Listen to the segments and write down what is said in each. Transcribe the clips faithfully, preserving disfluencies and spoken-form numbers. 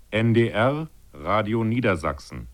N D R Radio Niedersachsen.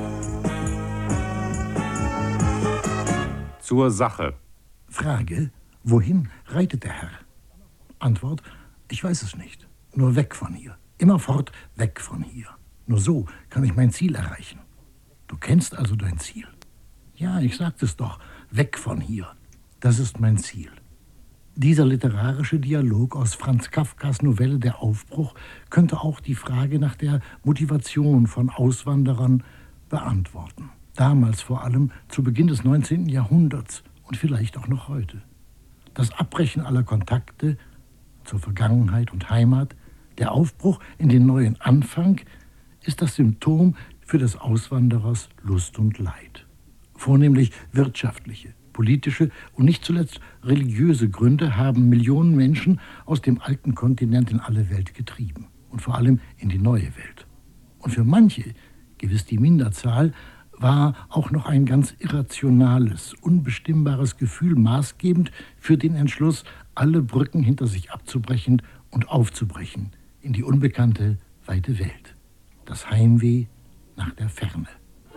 Zur Sache. Frage: Wohin reitet der Herr? Antwort: Ich weiß es nicht. Nur weg von hier. Immerfort weg von hier. Nur so kann ich mein Ziel erreichen. Du kennst also dein Ziel? Ja, ich sagte es doch. Weg von hier. Das ist mein Ziel. Dieser literarische Dialog aus Franz Kafkas Novelle Der Aufbruch könnte auch die Frage nach der Motivation von Auswanderern beantworten. Damals vor allem zu Beginn des neunzehnten Jahrhunderts und vielleicht auch noch heute. Das Abbrechen aller Kontakte zur Vergangenheit und Heimat, der Aufbruch in den neuen Anfang, ist das Symptom für des Auswanderers Lust und Leid. Vornehmlich wirtschaftliche, politische und nicht zuletzt religiöse Gründe haben Millionen Menschen aus dem alten Kontinent in alle Welt getrieben und vor allem in die neue Welt. Und für manche, gewiss die Minderzahl, war auch noch ein ganz irrationales, unbestimmbares Gefühl maßgebend für den Entschluss, alle Brücken hinter sich abzubrechen und aufzubrechen in die unbekannte, weite Welt. Das Heimweh nach der Ferne.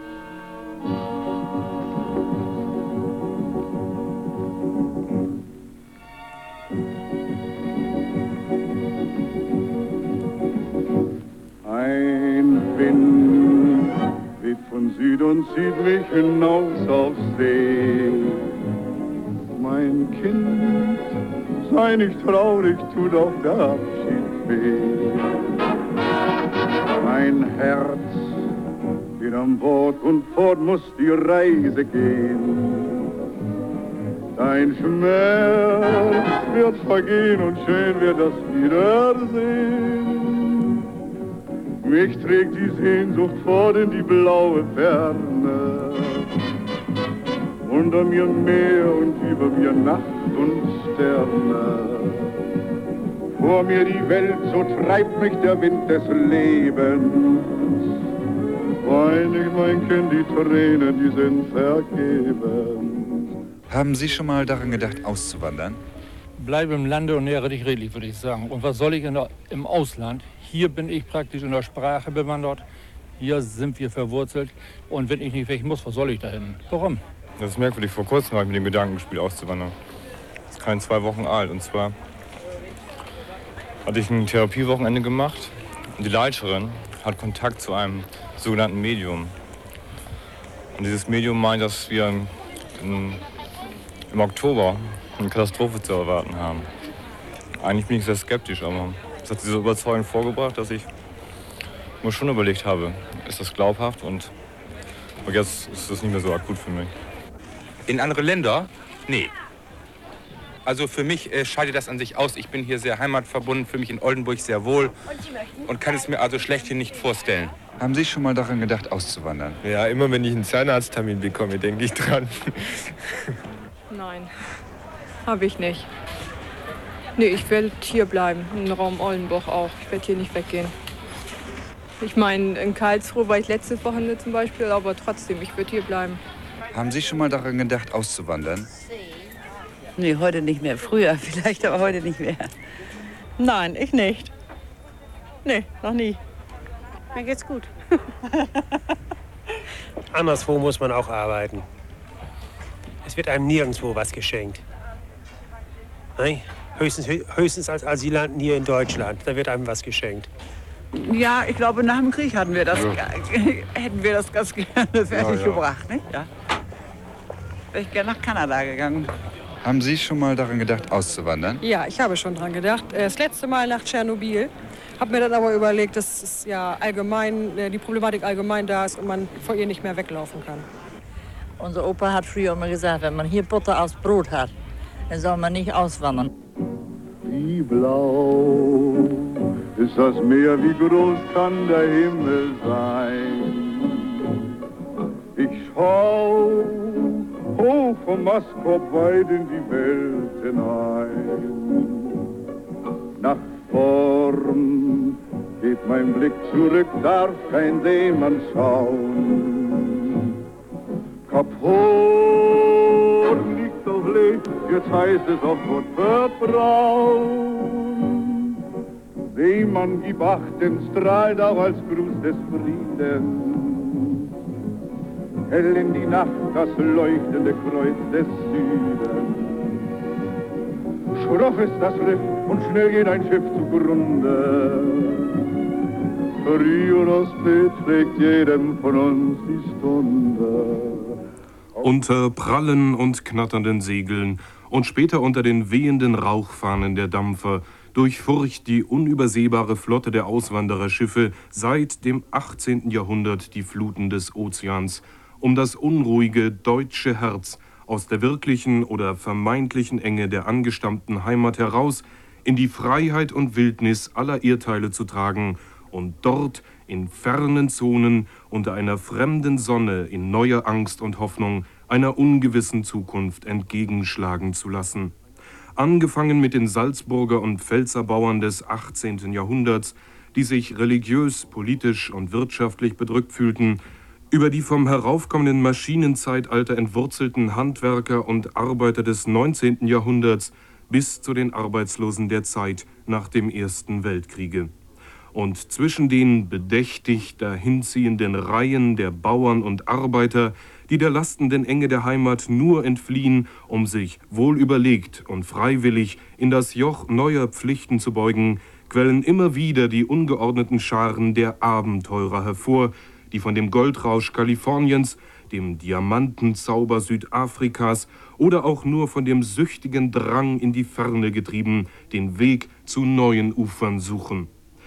Ein Wind weht von Süd und zieht mich hinaus auf See. Mein Kind, sei nicht traurig, tut auch der Abschied weh. Mein Herz geht an Bord und fort muss die Reise gehen. Dein Schmerz wird vergehen und schön wird das Wiedersehen. Mich trägt die Sehnsucht fort in die blaue Ferne. Unter mir Meer und über mir Nacht und Sterne. Vor mir die Welt, so treibt mich der Wind des Lebens. Wein ich, mein Kind, die Tränen, die sind vergeben. Haben Sie schon mal daran gedacht, auszuwandern? Bleibe im Lande und nähere dich redlich, würde ich sagen. Und was soll ich in der, im Ausland? Hier bin ich praktisch in der Sprache bewandert. Hier sind wir verwurzelt. Und wenn ich nicht weg muss, was soll ich da hin? Warum? Das ist merkwürdig. Vor kurzem habe ich mit dem Gedanken gespielt, auszuwandern. Das ist kein zwei Wochen alt. Und zwar hatte ich ein Therapiewochenende gemacht. Und die Leiterin hat Kontakt zu einem sogenannten Medium. Und dieses Medium meint, dass wir in, in, im Oktober eine Katastrophe zu erwarten haben. Eigentlich bin ich sehr skeptisch, aber es hat sie so überzeugend vorgebracht, dass ich mir schon überlegt habe, ist das glaubhaft? Und jetzt ist das nicht mehr so akut für mich. In andere Länder? Nee. Also für mich äh, scheidet das an sich aus. Ich bin hier sehr heimatverbunden, fühle mich in Oldenburg sehr wohl und kann es mir also schlechthin nicht vorstellen. Haben Sie schon mal daran gedacht, auszuwandern? Ja, immer wenn ich einen Zahnarzttermin bekomme, denke ich dran. Nein, habe ich nicht. Nee, ich werde hier bleiben, im Raum Oldenburg auch. Ich werde hier nicht weggehen. Ich meine, in Karlsruhe war ich letzte Woche zum Beispiel, aber trotzdem, ich werde hier bleiben. Haben Sie schon mal daran gedacht, auszuwandern? Nee, heute nicht mehr. Früher vielleicht, aber heute nicht mehr. Nein, ich nicht. Nee, noch nie. Mir geht's gut. Anderswo muss man auch arbeiten. Es wird einem nirgendwo was geschenkt. Nein? Höchstens, höchstens als Asylanten hier in Deutschland. Da wird einem was geschenkt. Ja, ich glaube, nach dem Krieg hatten wir das, ja. hätten wir das ganz gerne fertig ja, ja. gebracht. Nicht? Ja. Wäre ich gerne nach Kanada gegangen. Haben Sie schon mal daran gedacht, auszuwandern? Ja, ich habe schon daran gedacht. Das letzte Mal nach Tschernobyl. Habe mir dann aber überlegt, dass es ja allgemein, die Problematik allgemein da ist und man vor ihr nicht mehr weglaufen kann. Unser Opa hat früher immer gesagt, wenn man hier Butter aufs Brot hat, dann soll man nicht auswandern. Wie blau ist das Meer, wie groß kann der Himmel sein? Ich schau hoch vom Mastkorb weit in die Welt hinein. Nach vorn geht mein Blick zurück, darf kein Seemann schauen. Kap Horn liegt auf Lee, jetzt heißt es auf Gott vertrauen. Wem man gibt Achten, strahlt auch als Gruß des Friedens. Hell in die Nacht das leuchtende Kreuz des Südens. Schroff ist das Riff und schnell geht ein Schiff zugrunde. Früh oder spät trägt jedem von uns die Stunde. Unter prallen und knatternden Segeln und später unter den wehenden Rauchfahnen der Dampfer durchfurcht die unübersehbare Flotte der Auswandererschiffe seit dem achtzehnten Jahrhundert die Fluten des Ozeans, um das unruhige deutsche Herz aus der wirklichen oder vermeintlichen Enge der angestammten Heimat heraus in die Freiheit und Wildnis aller Erdteile zu tragen und dort in fernen Zonen unter einer fremden Sonne in neuer Angst und Hoffnung einer ungewissen Zukunft entgegenschlagen zu lassen. Angefangen mit den Salzburger und Pfälzer Bauern des achtzehnten Jahrhunderts, die sich religiös, politisch und wirtschaftlich bedrückt fühlten, über die vom heraufkommenden Maschinenzeitalter entwurzelten Handwerker und Arbeiter des neunzehnten Jahrhunderts bis zu den Arbeitslosen der Zeit nach dem Ersten Weltkriege. Und zwischen den bedächtig dahinziehenden Reihen der Bauern und Arbeiter, die der lastenden Enge der Heimat nur entfliehen, um sich wohlüberlegt und freiwillig in das Joch neuer Pflichten zu beugen, quellen immer wieder die ungeordneten Scharen der Abenteurer hervor, die von dem Goldrausch Kaliforniens, dem Diamantenzauber Südafrikas oder auch nur von dem süchtigen Drang in die Ferne getrieben, den Weg zu neuen Ufern suchen.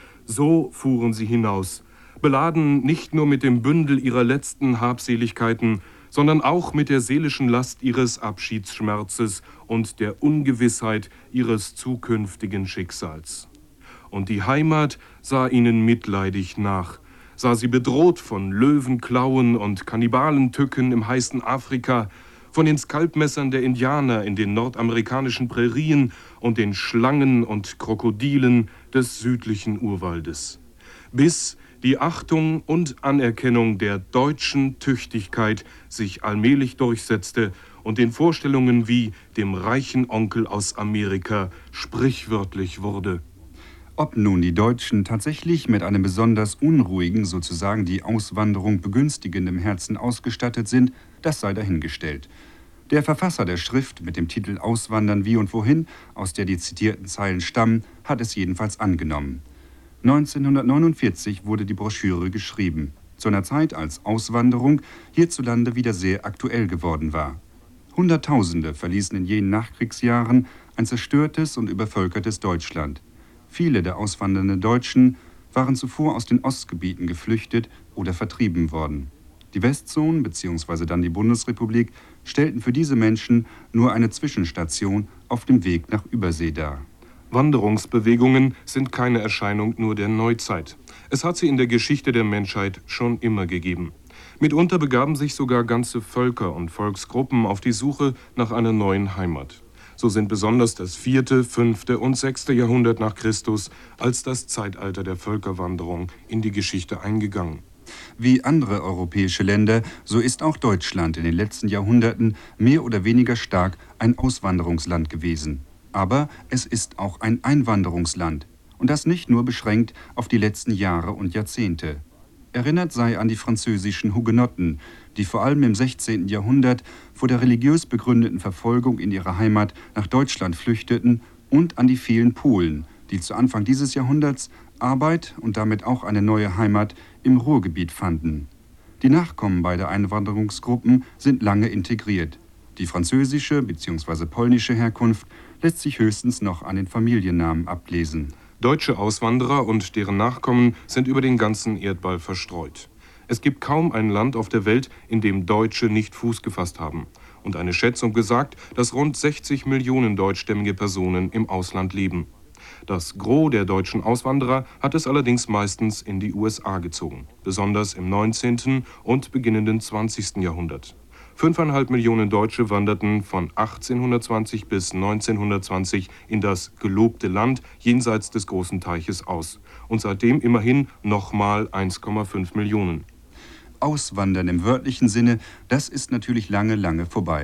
So fuhren sie hinaus, beladen nicht nur mit dem Bündel ihrer letzten Habseligkeiten, sondern auch mit der seelischen Last ihres Abschiedsschmerzes und der Ungewissheit ihres zukünftigen Schicksals. Und die Heimat sah ihnen mitleidig nach, sah sie bedroht von Löwenklauen und Kannibalentücken im heißen Afrika, von den Skalpmessern der Indianer in den nordamerikanischen Prärien und den Schlangen und Krokodilen des südlichen Urwaldes. Bis die Achtung und Anerkennung der deutschen Tüchtigkeit sich allmählich durchsetzte und den Vorstellungen wie dem reichen Onkel aus Amerika sprichwörtlich wurde. Ob nun die Deutschen tatsächlich mit einem besonders unruhigen, sozusagen die Auswanderung begünstigenden Herzen ausgestattet sind, das sei dahingestellt. Der Verfasser der Schrift mit dem Titel Auswandern wie und wohin, aus der die zitierten Zeilen stammen, hat es jedenfalls angenommen. neunzehnhundertneunundvierzig wurde die Broschüre geschrieben, zu einer Zeit, als Auswanderung hierzulande wieder sehr aktuell geworden war. Hunderttausende verließen in jenen Nachkriegsjahren ein zerstörtes und übervölkertes Deutschland. Viele der auswandernden Deutschen waren zuvor aus den Ostgebieten geflüchtet oder vertrieben worden. Die Westzonen bzw. dann die Bundesrepublik stellten für diese Menschen nur eine Zwischenstation auf dem Weg nach Übersee dar. Wanderungsbewegungen sind keine Erscheinung nur der Neuzeit. Es hat sie in der Geschichte der Menschheit schon immer gegeben. Mitunter begaben sich sogar ganze Völker und Volksgruppen auf die Suche nach einer neuen Heimat. So sind besonders das vierte, fünfte und sechste Jahrhundert nach Christus als das Zeitalter der Völkerwanderung in die Geschichte eingegangen. Wie andere europäische Länder, so ist auch Deutschland in den letzten Jahrhunderten mehr oder weniger stark ein Auswanderungsland gewesen. Aber es ist auch ein Einwanderungsland. Und das nicht nur beschränkt auf die letzten Jahre und Jahrzehnte. Erinnert sei an die französischen Hugenotten, die vor allem im sechzehnten Jahrhundert vor der religiös begründeten Verfolgung in ihre Heimat nach Deutschland flüchteten, und an die vielen Polen, die zu Anfang dieses Jahrhunderts Arbeit und damit auch eine neue Heimat im Ruhrgebiet fanden. Die Nachkommen beider Einwanderungsgruppen sind lange integriert. Die französische bzw. polnische Herkunft lässt sich höchstens noch an den Familiennamen ablesen. Deutsche Auswanderer und deren Nachkommen sind über den ganzen Erdball verstreut. Es gibt kaum ein Land auf der Welt, in dem Deutsche nicht Fuß gefasst haben. Und eine Schätzung besagt, dass rund sechzig Millionen deutschstämmige Personen im Ausland leben. Das Gros der deutschen Auswanderer hat es allerdings meistens in die U S A gezogen, besonders im neunzehnten und beginnenden zwanzigsten Jahrhundert. Fünfeinhalb Millionen Deutsche wanderten von achtzehnhundertzwanzig bis neunzehnhundertzwanzig in das gelobte Land jenseits des großen Teiches aus. Und seitdem immerhin nochmal eins Komma fünf Millionen. Auswandern im wörtlichen Sinne, das ist natürlich lange, lange vorbei.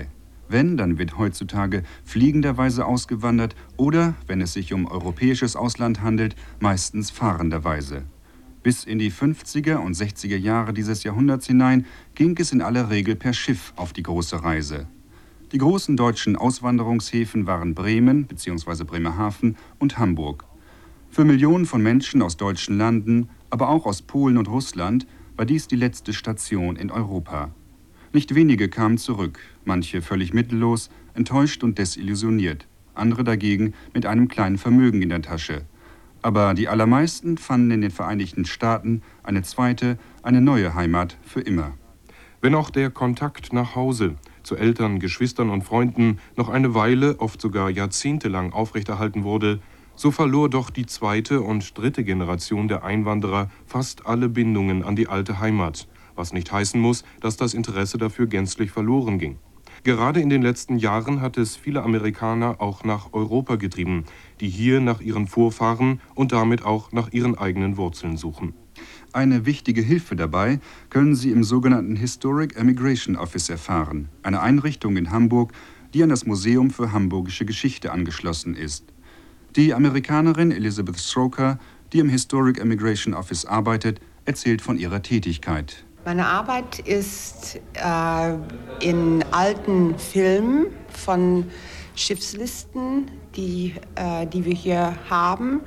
Wenn, dann wird heutzutage fliegenderweise ausgewandert oder, wenn es sich um europäisches Ausland handelt, meistens fahrenderweise. Bis in die fünfziger und sechziger Jahre dieses Jahrhunderts hinein ging es in aller Regel per Schiff auf die große Reise. Die großen deutschen Auswanderungshäfen waren Bremen bzw. Bremerhaven und Hamburg. Für Millionen von Menschen aus deutschen Landen, aber auch aus Polen und Russland, war dies die letzte Station in Europa. Nicht wenige kamen zurück, manche völlig mittellos, enttäuscht und desillusioniert, andere dagegen mit einem kleinen Vermögen in der Tasche. Aber die allermeisten fanden in den Vereinigten Staaten eine zweite, eine neue Heimat für immer. Wenn auch der Kontakt nach Hause zu Eltern, Geschwistern und Freunden noch eine Weile, oft sogar jahrzehntelang aufrechterhalten wurde, so verlor doch die zweite und dritte Generation der Einwanderer fast alle Bindungen an die alte Heimat, was nicht heißen muss, dass das Interesse dafür gänzlich verloren ging. Gerade in den letzten Jahren hat es viele Amerikaner auch nach Europa getrieben, die hier nach ihren Vorfahren und damit auch nach ihren eigenen Wurzeln suchen. Eine wichtige Hilfe dabei können Sie im sogenannten Historic Emigration Office erfahren, eine Einrichtung in Hamburg, die an das Museum für Hamburgische Geschichte angeschlossen ist. Die Amerikanerin Elizabeth Stroker, die im Historic Emigration Office arbeitet, erzählt von ihrer Tätigkeit. Meine Arbeit ist äh, in alten Filmen von Schiffslisten, die, äh, die wir hier haben,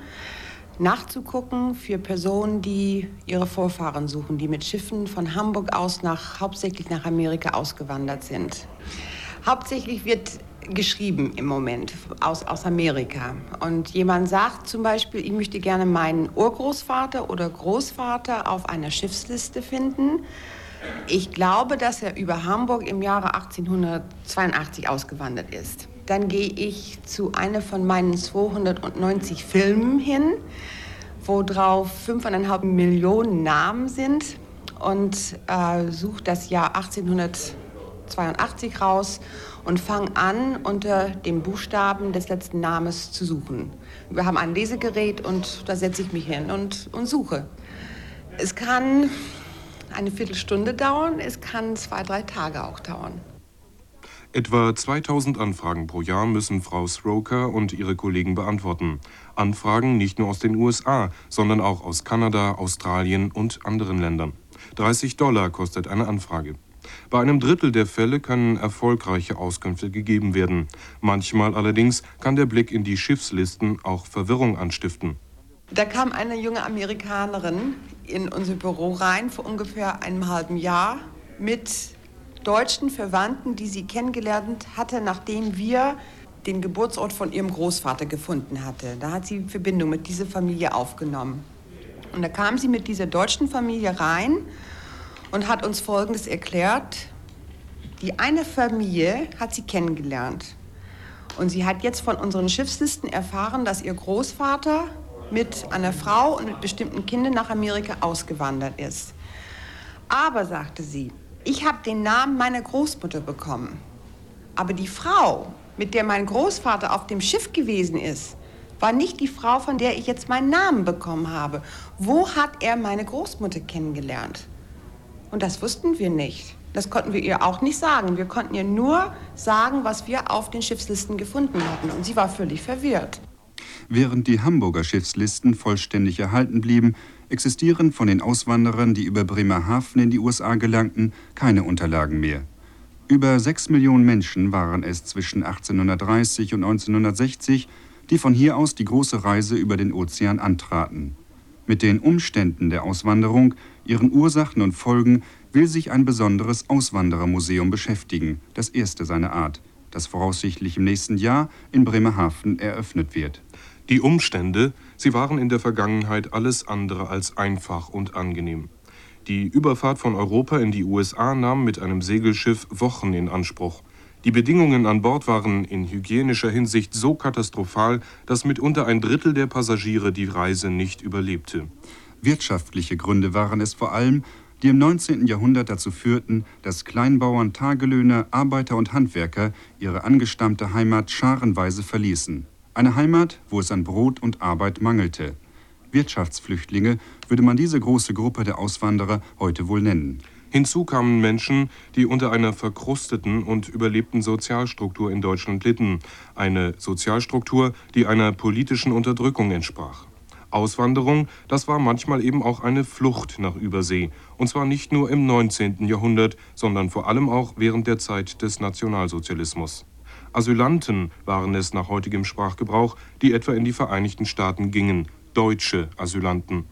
nachzugucken für Personen, die ihre Vorfahren suchen, die mit Schiffen von Hamburg aus nach, hauptsächlich nach Amerika ausgewandert sind. Hauptsächlich wird geschrieben im Moment aus, aus Amerika. Und jemand sagt zum Beispiel, ich möchte gerne meinen Urgroßvater oder Großvater auf einer Schiffsliste finden. Ich glaube, dass er über Hamburg im Jahre achtzehnhundertzweiundachtzig ausgewandert ist. Dann gehe ich zu einer von meinen zweihundertneunzig Filmen hin, wo drauf fünfeinhalb Millionen Namen sind und äh, suche das Jahr achtzehnhundertzweiundachtzig raus und fange an, unter dem Buchstaben des letzten Namens zu suchen. Wir haben ein Lesegerät und da setze ich mich hin und, und suche. Es kann eine Viertelstunde dauern, es kann zwei, drei Tage auch dauern. Etwa zweitausend Anfragen pro Jahr müssen Frau Stroker und ihre Kollegen beantworten. Anfragen nicht nur aus den U S A, sondern auch aus Kanada, Australien und anderen Ländern. dreißig Dollar kostet eine Anfrage. Bei einem Drittel der Fälle können erfolgreiche Auskünfte gegeben werden. Manchmal allerdings kann der Blick in die Schiffslisten auch Verwirrung anstiften. Da kam eine junge Amerikanerin in unser Büro rein vor ungefähr einem halben Jahr mit deutschen Verwandten, die sie kennengelernt hatte, nachdem wir den Geburtsort von ihrem Großvater gefunden hatten. Da hat sie Verbindung mit dieser Familie aufgenommen. Und da kam sie mit dieser deutschen Familie rein und hat uns Folgendes erklärt. Die eine Familie hat sie kennengelernt. Und sie hat jetzt von unseren Schiffslisten erfahren, dass ihr Großvater mit einer Frau und mit bestimmten Kindern nach Amerika ausgewandert ist. Aber, sagte sie, ich habe den Namen meiner Großmutter bekommen. Aber die Frau, mit der mein Großvater auf dem Schiff gewesen ist, war nicht die Frau, von der ich jetzt meinen Namen bekommen habe. Wo hat er meine Großmutter kennengelernt? Und das wussten wir nicht. Das konnten wir ihr auch nicht sagen. Wir konnten ihr nur sagen, was wir auf den Schiffslisten gefunden hatten. Und sie war völlig verwirrt. Während die Hamburger Schiffslisten vollständig erhalten blieben, existieren von den Auswanderern, die über Bremerhaven in die U S A gelangten, keine Unterlagen mehr. Über sechs Millionen Menschen waren es zwischen achtzehnhundertdreißig und neunzehnhundertsechzig, die von hier aus die große Reise über den Ozean antraten. Mit den Umständen der Auswanderung, ihren Ursachen und Folgen will sich ein besonderes Auswanderermuseum beschäftigen, das erste seiner Art, das voraussichtlich im nächsten Jahr in Bremerhaven eröffnet wird. Die Umstände, sie waren in der Vergangenheit alles andere als einfach und angenehm. Die Überfahrt von Europa in die U S A nahm mit einem Segelschiff Wochen in Anspruch. Die Bedingungen an Bord waren in hygienischer Hinsicht so katastrophal, dass mitunter ein Drittel der Passagiere die Reise nicht überlebte. Wirtschaftliche Gründe waren es vor allem, die im neunzehnten Jahrhundert dazu führten, dass Kleinbauern, Tagelöhner, Arbeiter und Handwerker ihre angestammte Heimat scharenweise verließen. Eine Heimat, wo es an Brot und Arbeit mangelte. Wirtschaftsflüchtlinge würde man diese große Gruppe der Auswanderer heute wohl nennen. Hinzu kamen Menschen, die unter einer verkrusteten und überlebten Sozialstruktur in Deutschland litten. Eine Sozialstruktur, die einer politischen Unterdrückung entsprach. Auswanderung, das war manchmal eben auch eine Flucht nach Übersee. Und zwar nicht nur im neunzehnten Jahrhundert, sondern vor allem auch während der Zeit des Nationalsozialismus. Asylanten waren es nach heutigem Sprachgebrauch, die etwa in die Vereinigten Staaten gingen. Deutsche Asylanten.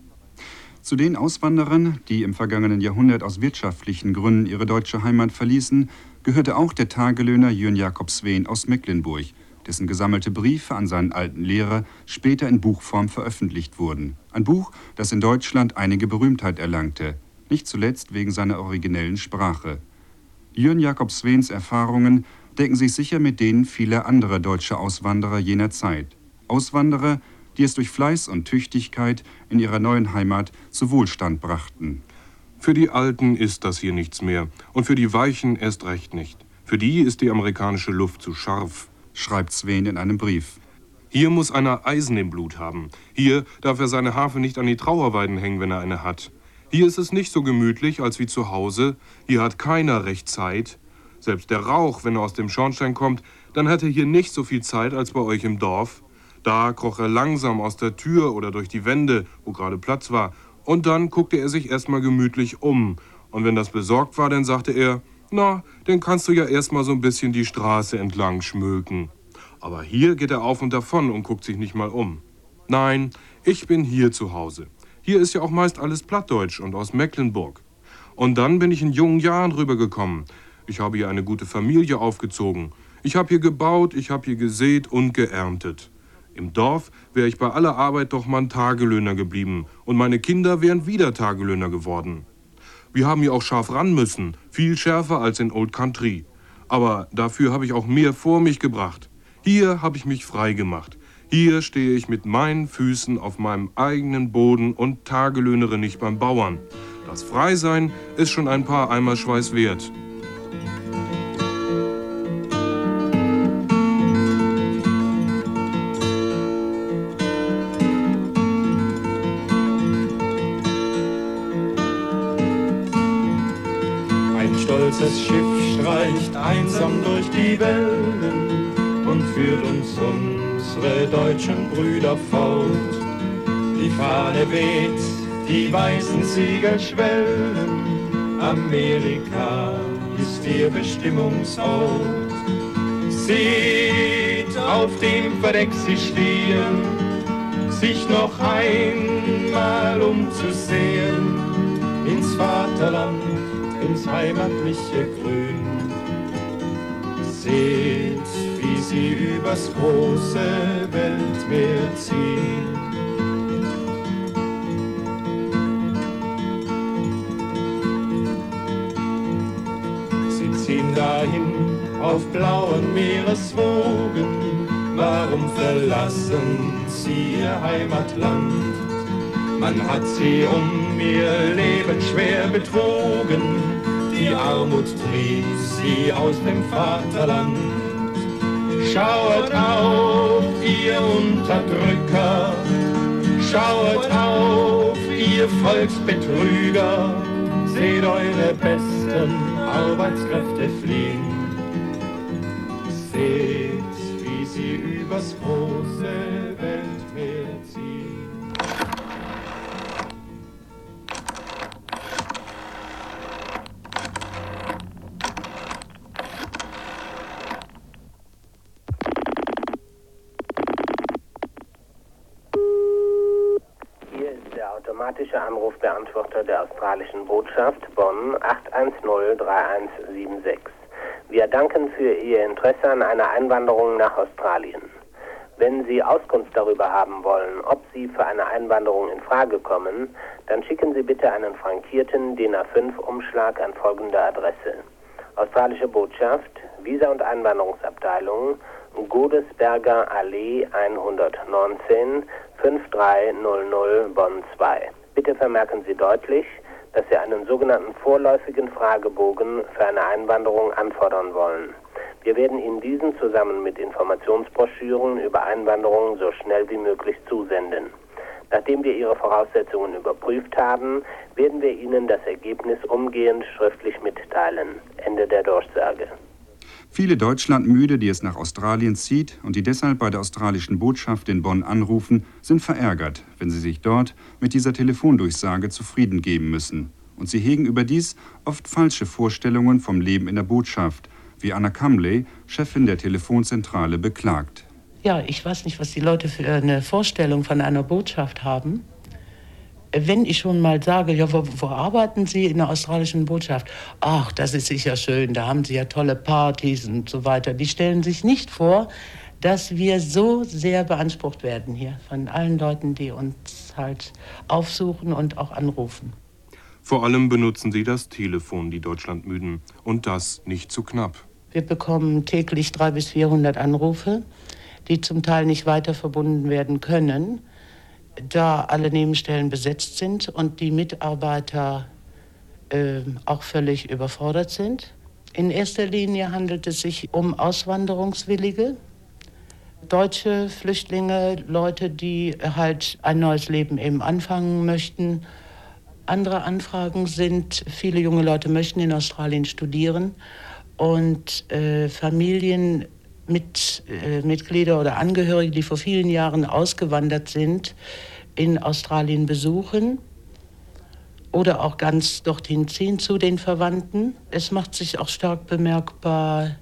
Zu den Auswanderern, die im vergangenen Jahrhundert aus wirtschaftlichen Gründen ihre deutsche Heimat verließen, gehörte auch der Tagelöhner Jürn Jakob Sveen aus Mecklenburg, dessen gesammelte Briefe an seinen alten Lehrer später in Buchform veröffentlicht wurden. Ein Buch, das in Deutschland einige Berühmtheit erlangte, nicht zuletzt wegen seiner originellen Sprache. Jürn Jakob Sveens Erfahrungen decken sich sicher mit denen vieler anderer deutscher Auswanderer jener Zeit. Auswanderer, die es durch Fleiß und Tüchtigkeit in ihrer neuen Heimat zu Wohlstand brachten. Für die Alten ist das hier nichts mehr und für die Weichen erst recht nicht. Für die ist die amerikanische Luft zu scharf, schreibt Sveen in einem Brief. Hier muss einer Eisen im Blut haben. Hier darf er seine Harfe nicht an die Trauerweiden hängen, wenn er eine hat. Hier ist es nicht so gemütlich als wie zu Hause. Hier hat keiner recht Zeit. Selbst der Rauch, wenn er aus dem Schornstein kommt, dann hat er hier nicht so viel Zeit als bei euch im Dorf. Da kroch er langsam aus der Tür oder durch die Wände, wo gerade Platz war. Und dann guckte er sich erstmal gemütlich um. Und wenn das besorgt war, dann sagte er, na, dann kannst du ja erstmal so ein bisschen die Straße entlang schmöken. Aber hier geht er auf und davon und guckt sich nicht mal um. Nein, ich bin hier zu Hause. Hier ist ja auch meist alles Plattdeutsch und aus Mecklenburg. Und dann bin ich in jungen Jahren rübergekommen. Ich habe hier eine gute Familie aufgezogen. Ich habe hier gebaut, ich habe hier gesät und geerntet. Im Dorf wäre ich bei aller Arbeit doch mal ein Tagelöhner geblieben und meine Kinder wären wieder Tagelöhner geworden. Wir haben hier auch scharf ran müssen, viel schärfer als in Old Country. Aber dafür habe ich auch mehr vor mich gebracht. Hier habe ich mich frei gemacht. Hier stehe ich mit meinen Füßen auf meinem eigenen Boden und tagelöhnere nicht beim Bauern. Das Freisein ist schon ein paar Eimer Schweiß wert. Das Schiff streicht einsam durch die Wellen und führt uns unsere deutschen Brüder fort. Die Fahne weht, die weißen Segel schwellen, Amerika ist ihr Bestimmungsort. Seht, auf dem Verdeck sie stehen, sich noch einmal umzusehen, ins Vaterland, ins heimatliche Grün. Seht, wie sie übers große Weltmeer ziehen. Sie ziehen dahin auf blauen Meereswogen. Warum verlassen sie ihr Heimatland? Man hat sie um ihr Leben schwer betrogen, die Armut trieb sie aus dem Vaterland. Schauert auf, ihr Unterdrücker, schauert auf, ihr Volksbetrüger, seht eure besten Arbeitskräfte fliehen. Seht, wie sie übers große Weltmeer ziehen. Automatischer Anrufbeantworter der australischen Botschaft Bonn acht eins null drei eins sieben sechs. Wir danken für Ihr Interesse an einer Einwanderung nach Australien. Wenn Sie Auskunft darüber haben wollen, ob Sie für eine Einwanderung in Frage kommen, dann schicken Sie bitte einen frankierten D I N A fünf Umschlag an folgende Adresse: Australische Botschaft, Visa- und Einwanderungsabteilung, Godesberger Allee hundertneunzehn, fünf drei null null Bonn zwei. Bitte vermerken Sie deutlich, dass Sie einen sogenannten vorläufigen Fragebogen für eine Einwanderung anfordern wollen. Wir werden Ihnen diesen zusammen mit Informationsbroschüren über Einwanderung so schnell wie möglich zusenden. Nachdem wir Ihre Voraussetzungen überprüft haben, werden wir Ihnen das Ergebnis umgehend schriftlich mitteilen. Ende der Durchsage. Viele Deutschlandmüde, die es nach Australien zieht und die deshalb bei der australischen Botschaft in Bonn anrufen, sind verärgert, wenn sie sich dort mit dieser Telefondurchsage zufrieden geben müssen. Und sie hegen überdies oft falsche Vorstellungen vom Leben in der Botschaft, wie Anna Kamley, Chefin der Telefonzentrale, beklagt. Ja, ich weiß nicht, was die Leute für eine Vorstellung von einer Botschaft haben. Wenn ich schon mal sage, ja, wo, wo arbeiten Sie in der australischen Botschaft? Ach, das ist sicher schön, da haben Sie ja tolle Partys und so weiter. Die stellen sich nicht vor, dass wir so sehr beansprucht werden hier von allen Leuten, die uns halt aufsuchen und auch anrufen. Vor allem benutzen sie das Telefon, die Deutschlandmüden, und das nicht zu knapp. Wir bekommen täglich dreihundert bis vierhundert Anrufe, die zum Teil nicht weiter verbunden werden können, da alle Nebenstellen besetzt sind und die Mitarbeiter äh, auch völlig überfordert sind. In erster Linie handelt es sich um Auswanderungswillige, deutsche Flüchtlinge, Leute, die halt ein neues Leben eben anfangen möchten. Andere Anfragen sind, viele junge Leute möchten in Australien studieren und äh, Familien mit äh, Mitglieder oder Angehörige, die vor vielen Jahren ausgewandert sind, in Australien besuchen oder auch ganz dorthin ziehen zu den Verwandten. Es macht sich auch stark bemerkbar,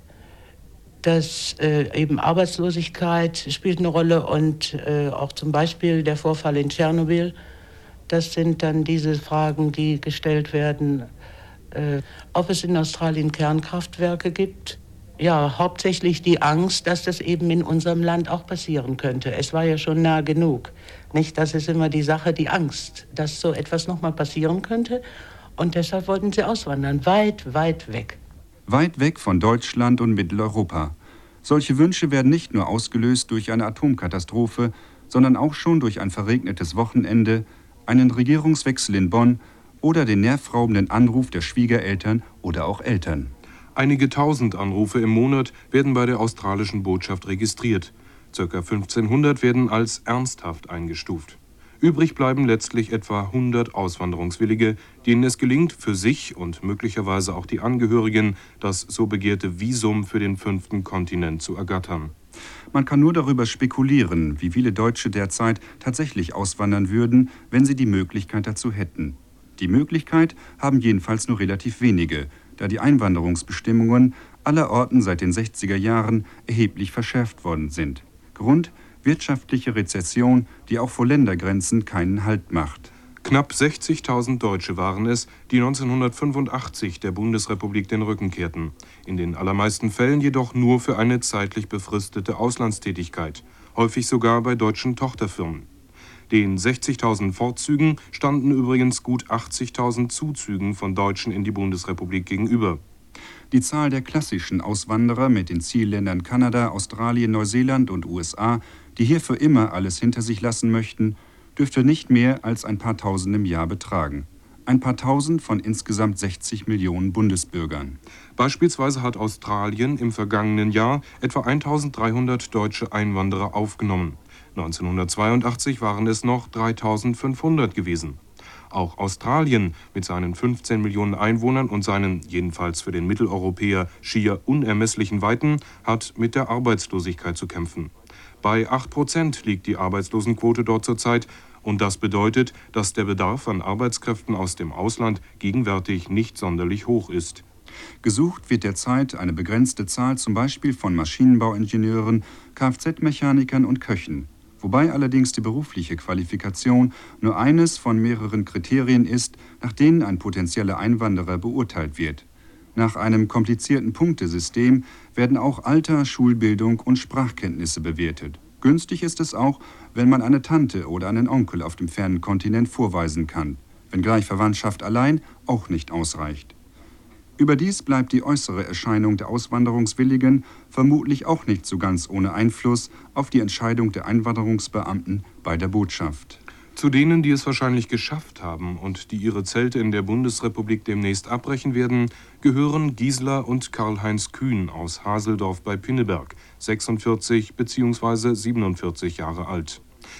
dass äh, eben Arbeitslosigkeit spielt eine Rolle und äh, auch zum Beispiel der Vorfall in Tschernobyl. Das sind dann diese Fragen, die gestellt werden, äh, ob es in Australien Kernkraftwerke gibt. Ja, hauptsächlich die Angst, dass das eben in unserem Land auch passieren könnte. Es war ja schon nah genug. Nicht, das ist immer die Sache, die Angst, dass so etwas nochmal passieren könnte. Und deshalb wollten sie auswandern, weit, weit weg. Weit weg von Deutschland und Mitteleuropa. Solche Wünsche werden nicht nur ausgelöst durch eine Atomkatastrophe, sondern auch schon durch ein verregnetes Wochenende, einen Regierungswechsel in Bonn oder den nervraubenden Anruf der Schwiegereltern oder auch Eltern. Einige tausend Anrufe im Monat werden bei der australischen Botschaft registriert. Circa fünfzehnhundert werden als ernsthaft eingestuft. Übrig bleiben letztlich etwa hundert Auswanderungswillige, denen es gelingt, für sich und möglicherweise auch die Angehörigen das so begehrte Visum für den fünften Kontinent zu ergattern. Man kann nur darüber spekulieren, wie viele Deutsche derzeit tatsächlich auswandern würden, wenn sie die Möglichkeit dazu hätten. Die Möglichkeit haben jedenfalls nur relativ wenige, da die Einwanderungsbestimmungen allerorten seit den sechziger Jahren erheblich verschärft worden sind. Grund: wirtschaftliche Rezession, die auch vor Ländergrenzen keinen Halt macht. Knapp sechzigtausend Deutsche waren es, die neunzehnhundertfünfundachtzig der Bundesrepublik den Rücken kehrten. In den allermeisten Fällen jedoch nur für eine zeitlich befristete Auslandstätigkeit, häufig sogar bei deutschen Tochterfirmen. Den sechzigtausend Fortzügen standen übrigens gut achtzigtausend Zuzügen von Deutschen in die Bundesrepublik gegenüber. Die Zahl der klassischen Auswanderer mit den Zielländern Kanada, Australien, Neuseeland und U S A, die hier für immer alles hinter sich lassen möchten, dürfte nicht mehr als ein paar Tausend im Jahr betragen. Ein paar Tausend von insgesamt sechzig Millionen Bundesbürgern. Beispielsweise hat Australien im vergangenen Jahr etwa eintausenddreihundert deutsche Einwanderer aufgenommen. neunzehnhundertzweiundachtzig waren es noch dreitausendfünfhundert gewesen. Auch Australien mit seinen fünfzehn Millionen Einwohnern und seinen, jedenfalls für den Mitteleuropäer, schier unermesslichen Weiten, hat mit der Arbeitslosigkeit zu kämpfen. Bei acht Prozent liegt die Arbeitslosenquote dort zurzeit und das bedeutet, dass der Bedarf an Arbeitskräften aus dem Ausland gegenwärtig nicht sonderlich hoch ist. Gesucht wird derzeit eine begrenzte Zahl zum Beispiel von Maschinenbauingenieuren, Kfz-Mechanikern und Köchen. Wobei allerdings die berufliche Qualifikation nur eines von mehreren Kriterien ist, nach denen ein potenzieller Einwanderer beurteilt wird. Nach einem komplizierten Punktesystem werden auch Alter, Schulbildung und Sprachkenntnisse bewertet. Günstig ist es auch, wenn man eine Tante oder einen Onkel auf dem fernen Kontinent vorweisen kann, wenngleich Verwandtschaft allein auch nicht ausreicht. Überdies bleibt die äußere Erscheinung der Auswanderungswilligen vermutlich auch nicht so ganz ohne Einfluss auf die Entscheidung der Einwanderungsbeamten bei der Botschaft. Zu denen, die es wahrscheinlich geschafft haben und die ihre Zelte in der Bundesrepublik demnächst abbrechen werden, gehören Gisela und Karl-Heinz Kühn aus Haseldorf bei Pinneberg, sechsundvierzig bzw. siebenundvierzig Jahre alt.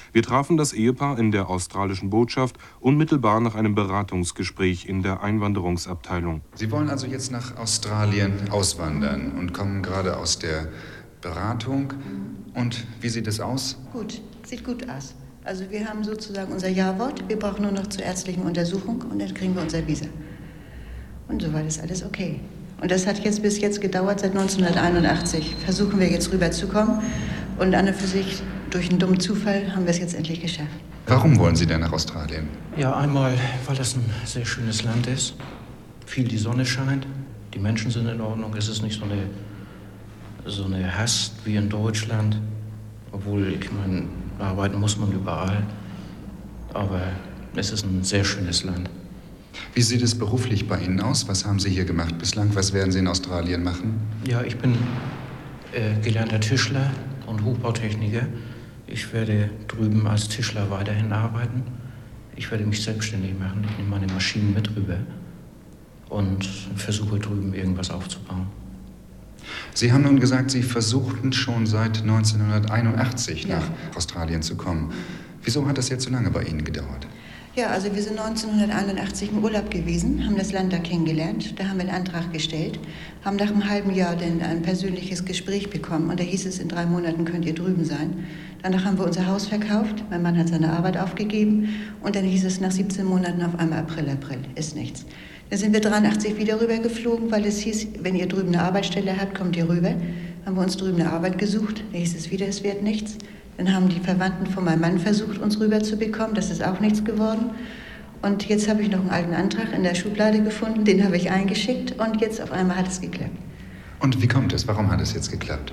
Wir trafen das Ehepaar in der australischen Botschaft unmittelbar nach einem Beratungsgespräch in der Einwanderungsabteilung. Sie wollen also jetzt nach Australien auswandern und kommen gerade aus der Beratung. Und wie sieht es aus? Gut, sieht gut aus. Also wir haben sozusagen unser Ja-Wort. Wir brauchen nur noch zur ärztlichen Untersuchung und dann kriegen wir unser Visa. Und soweit ist alles okay. Und das hat jetzt bis jetzt gedauert, seit neunzehnhunderteinundachtzig. Versuchen wir jetzt rüberzukommen. Und an und für sich, durch einen dummen Zufall, haben wir es jetzt endlich geschafft. Warum wollen Sie denn nach Australien? Ja, einmal, weil das ein sehr schönes Land ist. Viel die Sonne scheint. Die Menschen sind in Ordnung. Es ist nicht so eine, so eine Hass wie in Deutschland. Obwohl, ich meine, arbeiten muss man überall. Aber es ist ein sehr schönes Land. Wie sieht es beruflich bei Ihnen aus? Was haben Sie hier gemacht bislang? Was werden Sie in Australien machen? Ja, ich bin äh, gelernter Tischler und Hochbautechniker. Ich werde drüben als Tischler weiterhin arbeiten. Ich werde mich selbstständig machen. Ich nehme meine Maschinen mit rüber und versuche drüben irgendwas aufzubauen. Sie haben nun gesagt, Sie versuchten schon seit neunzehnhunderteinundachtzig ja. nach Australien zu kommen. Wieso hat das jetzt so lange bei Ihnen gedauert? Ja, also wir sind neunzehnhunderteinundachtzig im Urlaub gewesen, haben das Land da kennengelernt. Da haben wir einen Antrag gestellt, haben nach einem halben Jahr dann ein persönliches Gespräch bekommen. Und da hieß es, in drei Monaten könnt ihr drüben sein. Danach haben wir unser Haus verkauft, mein Mann hat seine Arbeit aufgegeben. Und dann hieß es nach siebzehn Monaten auf einmal April, April, ist nichts. Dann sind wir dreiundachtzig wieder rüber geflogen, weil es hieß, wenn ihr drüben eine Arbeitsstelle habt, kommt ihr rüber. Haben wir uns drüben eine Arbeit gesucht, da hieß es wieder, es wird nichts. Dann haben die Verwandten von meinem Mann versucht, uns rüber zu bekommen, das ist auch nichts geworden. Und jetzt habe ich noch einen alten Antrag in der Schublade gefunden, den habe ich eingeschickt und jetzt auf einmal hat es geklappt. Und wie kommt es? Warum hat es jetzt geklappt?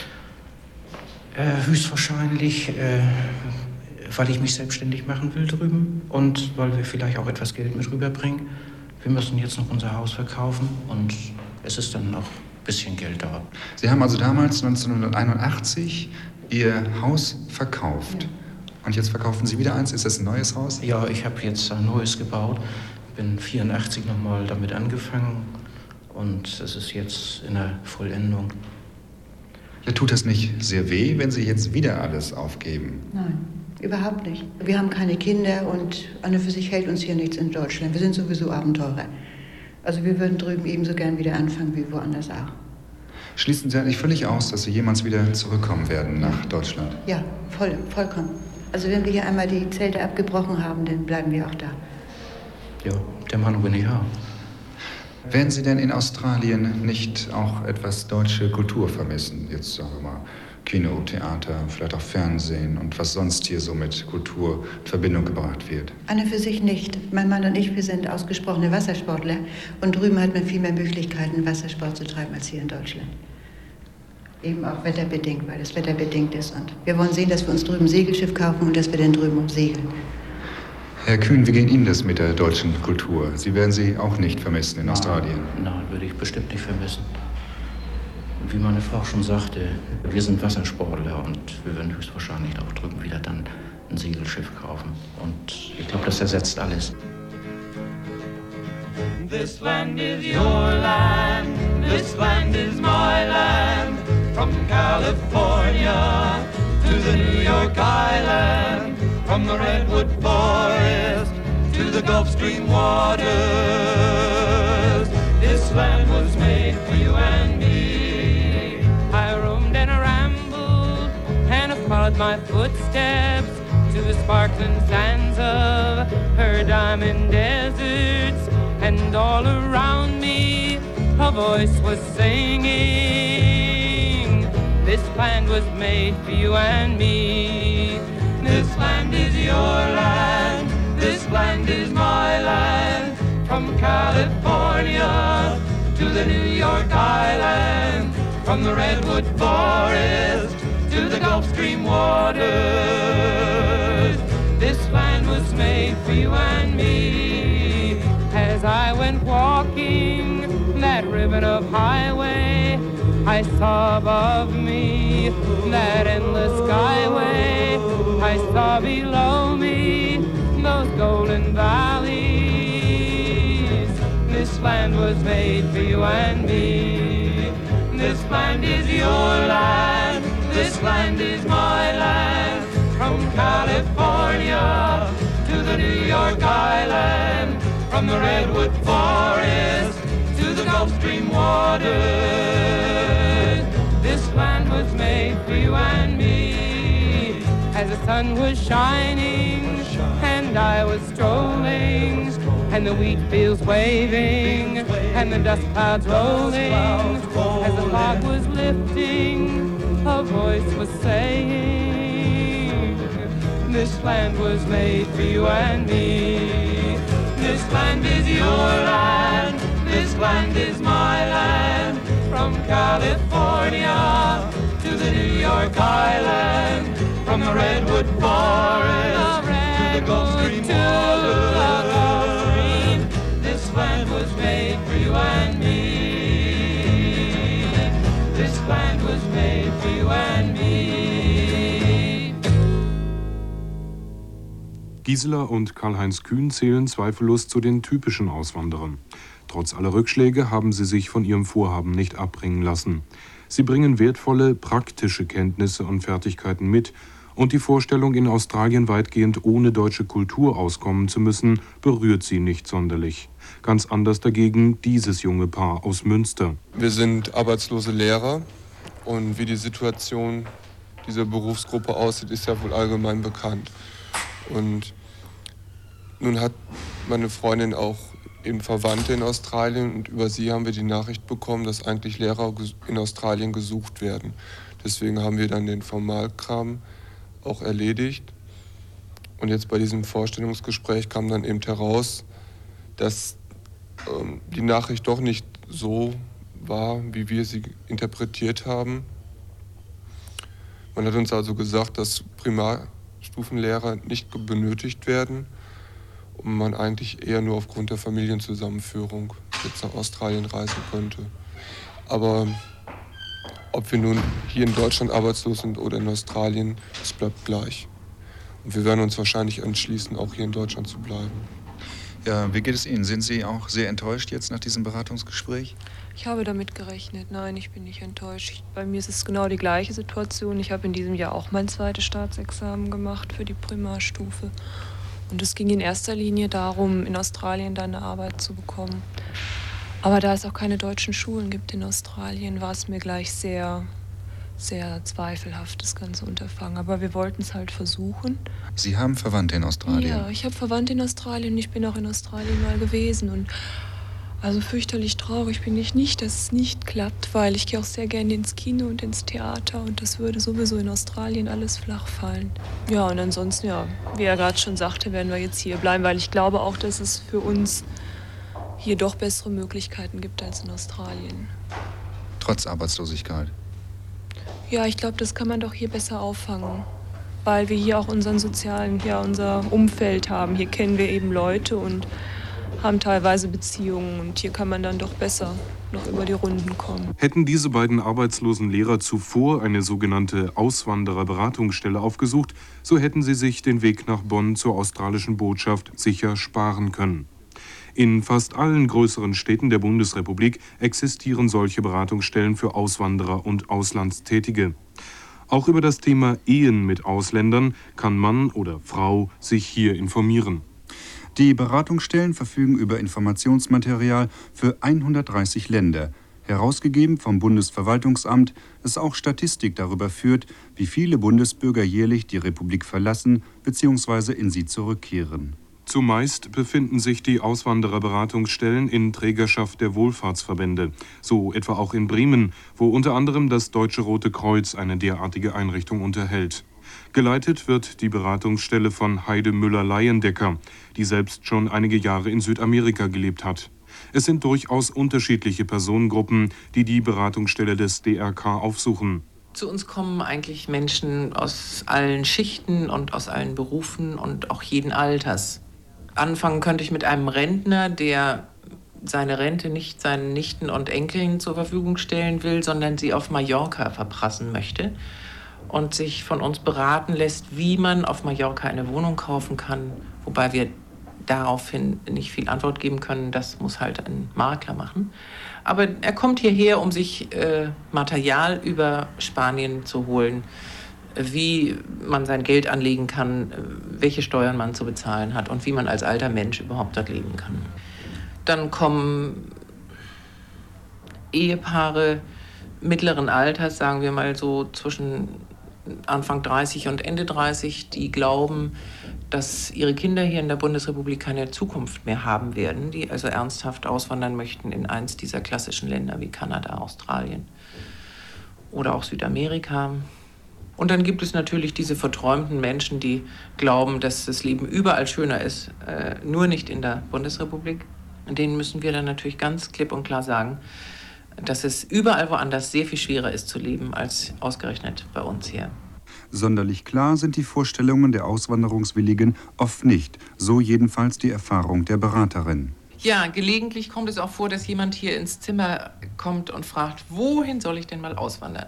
Äh, höchstwahrscheinlich, äh, weil ich mich selbstständig machen will drüben und weil wir vielleicht auch etwas Geld mit rüberbringen. Wir müssen jetzt noch unser Haus verkaufen und es ist dann noch ein bisschen Geld da. Sie haben also damals neunzehnhunderteinundachtzig Ihr Haus verkauft. Ja. Und jetzt verkaufen Sie wieder eins? Ist das ein neues Haus? Ja, ich habe jetzt ein neues gebaut. Bin vierundachtzig nochmal damit angefangen und es ist jetzt in der Vollendung. Ja, tut das nicht sehr weh, wenn Sie jetzt wieder alles aufgeben? Nein, überhaupt nicht. Wir haben keine Kinder und an und für sich hält uns hier nichts in Deutschland. Wir sind sowieso Abenteurer. Also wir würden drüben ebenso gern wieder anfangen wie woanders auch. Schließen Sie eigentlich völlig aus, dass Sie jemals wieder zurückkommen werden nach Deutschland? Ja, voll, vollkommen. Also wenn wir hier einmal die Zelte abgebrochen haben, dann bleiben wir auch da. Ja, der Mann bin ich auch. Werden Sie denn in Australien nicht auch etwas deutsche Kultur vermissen? Jetzt sagen wir mal Kino, Theater, vielleicht auch Fernsehen und was sonst hier so mit Kultur in Verbindung gebracht wird? An und für sich nicht. Mein Mann und ich, wir sind ausgesprochene Wassersportler und drüben hat man viel mehr Möglichkeiten, Wassersport zu treiben als hier in Deutschland. Eben auch wetterbedingt, weil es wetterbedingt ist. Und wir wollen sehen, dass wir uns drüben ein Segelschiff kaufen und dass wir dann drüben auch segeln. Herr Kühn, wie geht Ihnen das mit der deutschen Kultur? Sie werden sie auch nicht vermissen in nein, Australien? Nein, würde ich bestimmt nicht vermissen. Und wie meine Frau schon sagte, wir sind Wassersportler und wir werden höchstwahrscheinlich auch drüben wieder dann ein Segelschiff kaufen. Und ich glaube, das ersetzt alles. This land is your land, this land is my land. From California to the New York Island, from the Redwood Forest to the Gulf Stream waters. This land was made for you and me. I roamed and I rambled and I followed my footsteps to the sparkling sands of her diamond deserts. And all around me a voice was singing, this land was made for you and me. This land is your land, this land is my land. From California to the New York Island, from the Redwood Forest to the Gulf Stream waters. This land was made for you and me. As I went walking that ribbon of highway, I saw above me that endless skyway. I saw below me those golden valleys. This land was made for you and me. This land is your land, this land is my land. from California to the New York Island, from the Redwood Forest to the Gulf Stream waters. This land was made for you and me. As the sun was shining and I was strolling, and the wheat fields waving and the dust clouds rolling, as the fog was lifting, a voice was saying, this land was made for you and me. This land is your land, this land is my land, from California to the New York Island, from the Redwood Forest to the Gulf Stream waters. This land was made for you and me. This land was made for you and me. Gisela und Karl-Heinz Kühn zählen zweifellos zu den typischen Auswanderern. Trotz aller Rückschläge haben sie sich von ihrem Vorhaben nicht abbringen lassen. Sie bringen wertvolle, praktische Kenntnisse und Fertigkeiten mit, und die Vorstellung, in Australien weitgehend ohne deutsche Kultur auskommen zu müssen, berührt sie nicht sonderlich. Ganz anders dagegen dieses junge Paar aus Münster. Wir sind arbeitslose Lehrer und wie die Situation dieser Berufsgruppe aussieht, ist ja wohl allgemein bekannt. Und nun hat meine Freundin auch eben Verwandte in Australien und über sie haben wir die Nachricht bekommen, dass eigentlich Lehrer in Australien gesucht werden. Deswegen haben wir dann den Formalkram auch erledigt. Und jetzt bei diesem Vorstellungsgespräch kam dann eben heraus, dass ähm, die Nachricht doch nicht so war, wie wir sie interpretiert haben. Man hat uns also gesagt, dass Primarstufenlehrer nicht benötigt werden und man eigentlich eher nur aufgrund der Familienzusammenführung jetzt nach Australien reisen könnte. Aber ob wir nun hier in Deutschland arbeitslos sind oder in Australien, das bleibt gleich. Und wir werden uns wahrscheinlich entschließen, auch hier in Deutschland zu bleiben. Ja, wie geht es Ihnen? Sind Sie auch sehr enttäuscht jetzt nach diesem Beratungsgespräch? Ich habe damit gerechnet. Nein, ich bin nicht enttäuscht. Ich, bei mir ist es genau die gleiche Situation. Ich habe in diesem Jahr auch mein zweites Staatsexamen gemacht für die Primarstufe. Und es ging in erster Linie darum, in Australien da eine Arbeit zu bekommen. Aber da es auch keine deutschen Schulen gibt in Australien, war es mir gleich sehr, sehr zweifelhaft, das ganze Unterfangen. Aber wir wollten es halt versuchen. Sie haben Verwandte in Australien? Ja, ich habe Verwandte in Australien und ich bin auch in Australien mal gewesen. Und also fürchterlich traurig bin ich nicht, dass es nicht klappt, weil ich gehe auch sehr gerne ins Kino und ins Theater und das würde sowieso in Australien alles flach fallen. Ja, und ansonsten, ja, wie er gerade schon sagte, werden wir jetzt hier bleiben, weil ich glaube auch, dass es für uns hier doch bessere Möglichkeiten gibt als in Australien. Trotz Arbeitslosigkeit? Ja, ich glaube, das kann man doch hier besser auffangen, weil wir hier auch unseren sozialen, ja, unser Umfeld haben. Hier kennen wir eben Leute und haben teilweise Beziehungen und hier kann man dann doch besser noch über die Runden kommen. Hätten diese beiden arbeitslosen Lehrer zuvor eine sogenannte Auswandererberatungsstelle aufgesucht, so hätten sie sich den Weg nach Bonn zur australischen Botschaft sicher sparen können. In fast allen größeren Städten der Bundesrepublik existieren solche Beratungsstellen für Auswanderer und Auslandstätige. Auch über das Thema Ehen mit Ausländern kann Mann oder Frau sich hier informieren. Die Beratungsstellen verfügen über Informationsmaterial für hundertdreißig Länder. Herausgegeben vom Bundesverwaltungsamt, das auch Statistik darüber führt, wie viele Bundesbürger jährlich die Republik verlassen bzw. in sie zurückkehren. Zumeist befinden sich die Auswandererberatungsstellen in Trägerschaft der Wohlfahrtsverbände, so etwa auch in Bremen, wo unter anderem das Deutsche Rote Kreuz eine derartige Einrichtung unterhält. Geleitet wird die Beratungsstelle von Heide Müller-Leyendecker, die selbst schon einige Jahre in Südamerika gelebt hat. Es sind durchaus unterschiedliche Personengruppen, die die Beratungsstelle des D R K aufsuchen. Zu uns kommen eigentlich Menschen aus allen Schichten und aus allen Berufen und auch jeden Alters. Anfangen könnte ich mit einem Rentner, der seine Rente nicht seinen Nichten und Enkeln zur Verfügung stellen will, sondern sie auf Mallorca verprassen möchte und sich von uns beraten lässt, wie man auf Mallorca eine Wohnung kaufen kann, wobei wir daraufhin nicht viel Antwort geben können, das muss halt ein Makler machen. Aber er kommt hierher, um sich äh, Material über Spanien zu holen, wie man sein Geld anlegen kann, welche Steuern man zu bezahlen hat und wie man als alter Mensch überhaupt dort leben kann. Dann kommen Ehepaare mittleren Alters, sagen wir mal so zwischen Anfang dreißig und Ende dreißig, die glauben, dass ihre Kinder hier in der Bundesrepublik keine Zukunft mehr haben werden, die also ernsthaft auswandern möchten in eins dieser klassischen Länder wie Kanada, Australien oder auch Südamerika. Und dann gibt es natürlich diese verträumten Menschen, die glauben, dass das Leben überall schöner ist, äh, nur nicht in der Bundesrepublik. Denen müssen wir dann natürlich ganz klipp und klar sagen, dass es überall woanders sehr viel schwerer ist zu leben als ausgerechnet bei uns hier. Sonderlich klar sind die Vorstellungen der Auswanderungswilligen oft nicht, so jedenfalls die Erfahrung der Beraterin. Ja, gelegentlich kommt es auch vor, dass jemand hier ins Zimmer kommt und fragt, wohin soll ich denn mal auswandern?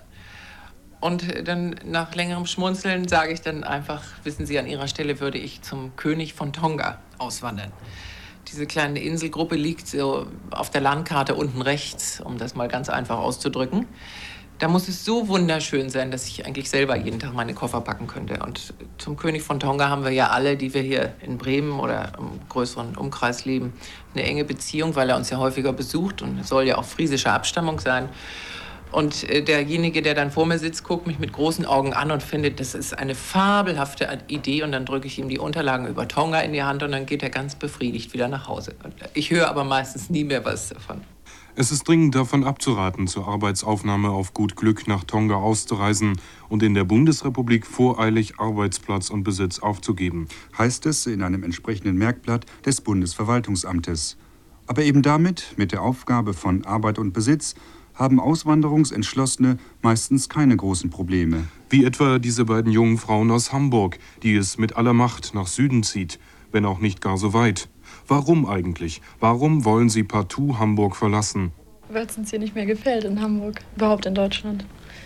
Und dann nach längerem Schmunzeln sage ich dann einfach, wissen Sie, an Ihrer Stelle würde ich zum König von Tonga auswandern. Diese kleine Inselgruppe liegt so auf der Landkarte unten rechts, um das mal ganz einfach auszudrücken. Da muss es so wunderschön sein, dass ich eigentlich selber jeden Tag meine Koffer packen könnte. Und zum König von Tonga haben wir ja alle, die wir hier in Bremen oder im größeren Umkreis leben, eine enge Beziehung, weil er uns ja häufiger besucht und soll ja auch friesischer Abstammung sein. Und derjenige, der dann vor mir sitzt, guckt mich mit großen Augen an und findet, das ist eine fabelhafte Idee. Und dann drücke ich ihm die Unterlagen über Tonga in die Hand und dann geht er ganz befriedigt wieder nach Hause. Ich höre aber meistens nie mehr was davon. Es ist dringend davon abzuraten, zur Arbeitsaufnahme auf gut Glück nach Tonga auszureisen und in der Bundesrepublik voreilig Arbeitsplatz und Besitz aufzugeben, heißt es in einem entsprechenden Merkblatt des Bundesverwaltungsamtes. Aber eben damit, mit der Aufgabe von Arbeit und Besitz, haben Auswanderungsentschlossene meistens keine großen Probleme. Wie etwa diese beiden jungen Frauen aus Hamburg, die es mit aller Macht nach Süden zieht, wenn auch nicht gar so weit. Warum eigentlich? Warum wollen sie partout Hamburg verlassen? Weil es uns hier nicht mehr gefällt in Hamburg, überhaupt in Deutschland.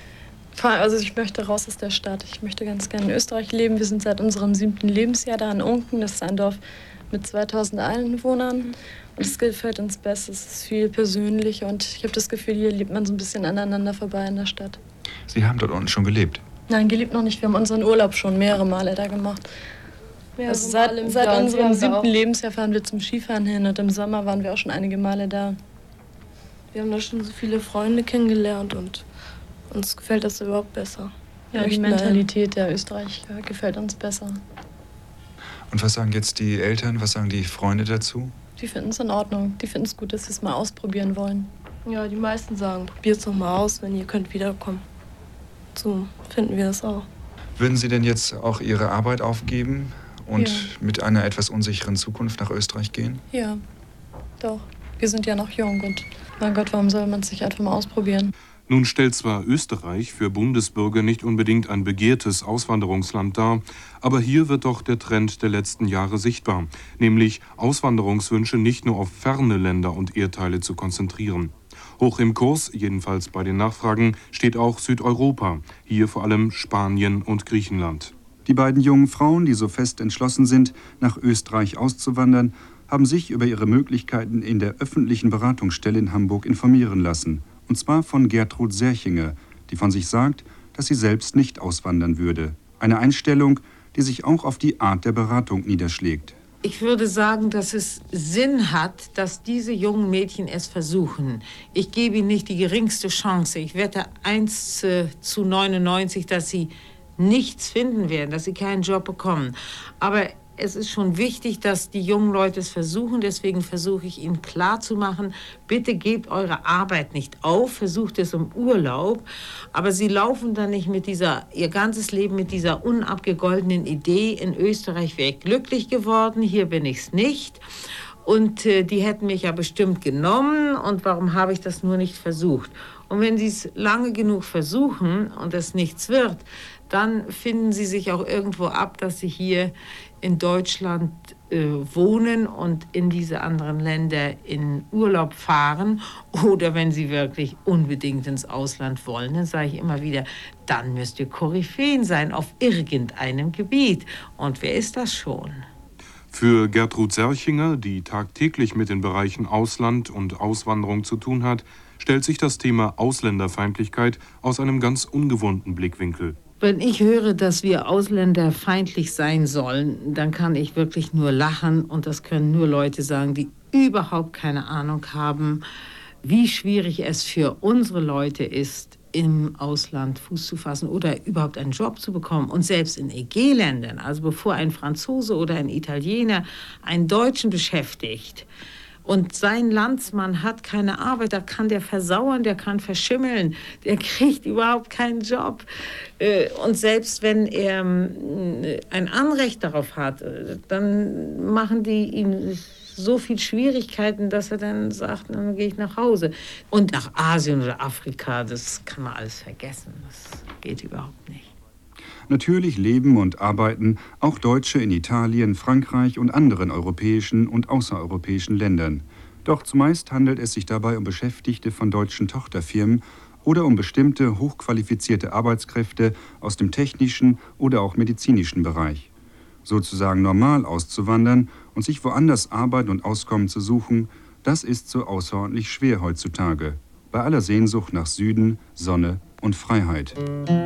Also ich möchte raus aus der Stadt. Ich möchte ganz gerne in Österreich leben. Wir sind seit unserem siebten Lebensjahr da in Unken. Das ist ein Dorf mit zweitausend Einwohnern. Und es gefällt uns besser, es ist viel persönlicher und ich habe das Gefühl, hier lebt man so ein bisschen aneinander vorbei in der Stadt. Sie haben dort unten schon gelebt? Nein, gelebt noch nicht. Wir haben unseren Urlaub schon mehrere Male da gemacht. Mehrere also seit, Male seit Jahr unserem siebten Lebensjahr fahren wir zum Skifahren hin und im Sommer waren wir auch schon einige Male da. Wir haben da schon so viele Freunde kennengelernt und uns gefällt das überhaupt besser. Ja, die Mentalität der Österreicher gefällt uns besser. Und was sagen jetzt die Eltern, was sagen die Freunde dazu? Die finden es in Ordnung. Die finden es gut, dass sie es mal ausprobieren wollen. Ja, die meisten sagen, probiert es doch mal aus, wenn ihr könnt wiederkommen. So finden wir das auch. Würden Sie denn jetzt auch Ihre Arbeit aufgeben und ja. mit einer etwas unsicheren Zukunft nach Österreich gehen? Ja, doch. Wir sind ja noch jung und mein Gott, warum soll man es sich einfach mal ausprobieren? Nun stellt zwar Österreich für Bundesbürger nicht unbedingt ein begehrtes Auswanderungsland dar, aber hier wird doch der Trend der letzten Jahre sichtbar, nämlich Auswanderungswünsche nicht nur auf ferne Länder und Erdteile zu konzentrieren. Hoch im Kurs, jedenfalls bei den Nachfragen, steht auch Südeuropa, hier vor allem Spanien und Griechenland. Die beiden jungen Frauen, die so fest entschlossen sind, nach Österreich auszuwandern, haben sich über ihre Möglichkeiten in der öffentlichen Beratungsstelle in Hamburg informieren lassen. Und zwar von Gertrud Serchinger, die von sich sagt, dass sie selbst nicht auswandern würde. Eine Einstellung, die sich auch auf die Art der Beratung niederschlägt. Ich würde sagen, dass es Sinn hat, dass diese jungen Mädchen es versuchen. Ich gebe ihnen nicht die geringste Chance. Ich wette eins zu neunundneunzig, dass sie nichts finden werden, dass sie keinen Job bekommen. Aber es ist schon wichtig, dass die jungen Leute es versuchen. Deswegen versuche ich ihnen klarzumachen, bitte gebt eure Arbeit nicht auf, versucht es im Urlaub. Aber sie laufen dann nicht mit dieser, ihr ganzes Leben mit dieser unabgegoltenen Idee, in Österreich wäre ich glücklich geworden, hier bin ich es nicht. Und äh, die hätten mich ja bestimmt genommen und warum habe ich das nur nicht versucht? Und wenn sie es lange genug versuchen und es nichts wird, dann finden sie sich auch irgendwo ab, dass sie hier in Deutschland äh, wohnen und in diese anderen Länder in Urlaub fahren. Oder wenn sie wirklich unbedingt ins Ausland wollen, dann sage ich immer wieder, dann müsst ihr Koryphäen sein auf irgendeinem Gebiet. Und wer ist das schon? Für Gertrud Serchinger, die tagtäglich mit den Bereichen Ausland und Auswanderung zu tun hat, stellt sich das Thema Ausländerfeindlichkeit aus einem ganz ungewohnten Blickwinkel. Wenn ich höre, dass wir Ausländer feindlich sein sollen, dann kann ich wirklich nur lachen. Und das können nur Leute sagen, die überhaupt keine Ahnung haben, wie schwierig es für unsere Leute ist, im Ausland Fuß zu fassen oder überhaupt einen Job zu bekommen. Und selbst in E G-Ländern, also bevor ein Franzose oder ein Italiener einen Deutschen beschäftigt, und sein Landsmann hat keine Arbeit, da kann der versauern, der kann verschimmeln, der kriegt überhaupt keinen Job. Und selbst wenn er ein Anrecht darauf hat, dann machen die ihm so viel Schwierigkeiten, dass er dann sagt, dann gehe ich nach Hause. Und nach Asien oder Afrika, das kann man alles vergessen, das geht überhaupt nicht. Natürlich leben und arbeiten auch Deutsche in Italien, Frankreich und anderen europäischen und außereuropäischen Ländern. Doch zumeist handelt es sich dabei um Beschäftigte von deutschen Tochterfirmen oder um bestimmte hochqualifizierte Arbeitskräfte aus dem technischen oder auch medizinischen Bereich. Sozusagen normal auszuwandern und sich woanders Arbeit und Auskommen zu suchen, das ist so außerordentlich schwer heutzutage, bei aller Sehnsucht nach Süden, Sonne und Freiheit.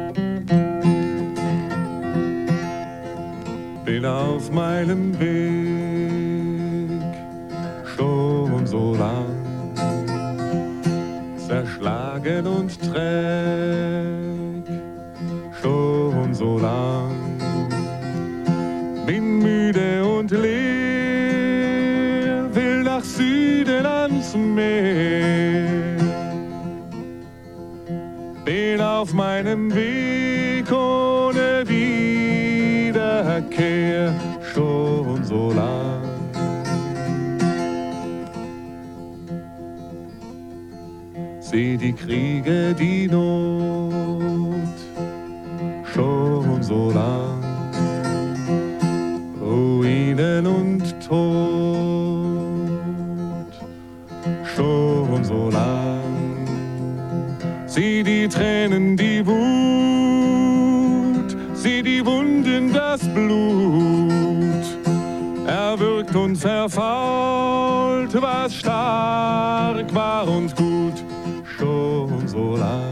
Bin auf meinem Weg schon so lang, zerschlagen und träg, schon so lang. Bin müde und leer, will nach Süden ans Meer. Bin auf meinem Weg ohne Wiederkehr, schon so lang. Seh die Kriege, die Not, schon so lang. Ruinen und Tod, schon so lang. Sieh die Tränen, die Wut, sieh die Wunden, das Blut. Erwürgt und verfault, was stark war und gut, schon so lang.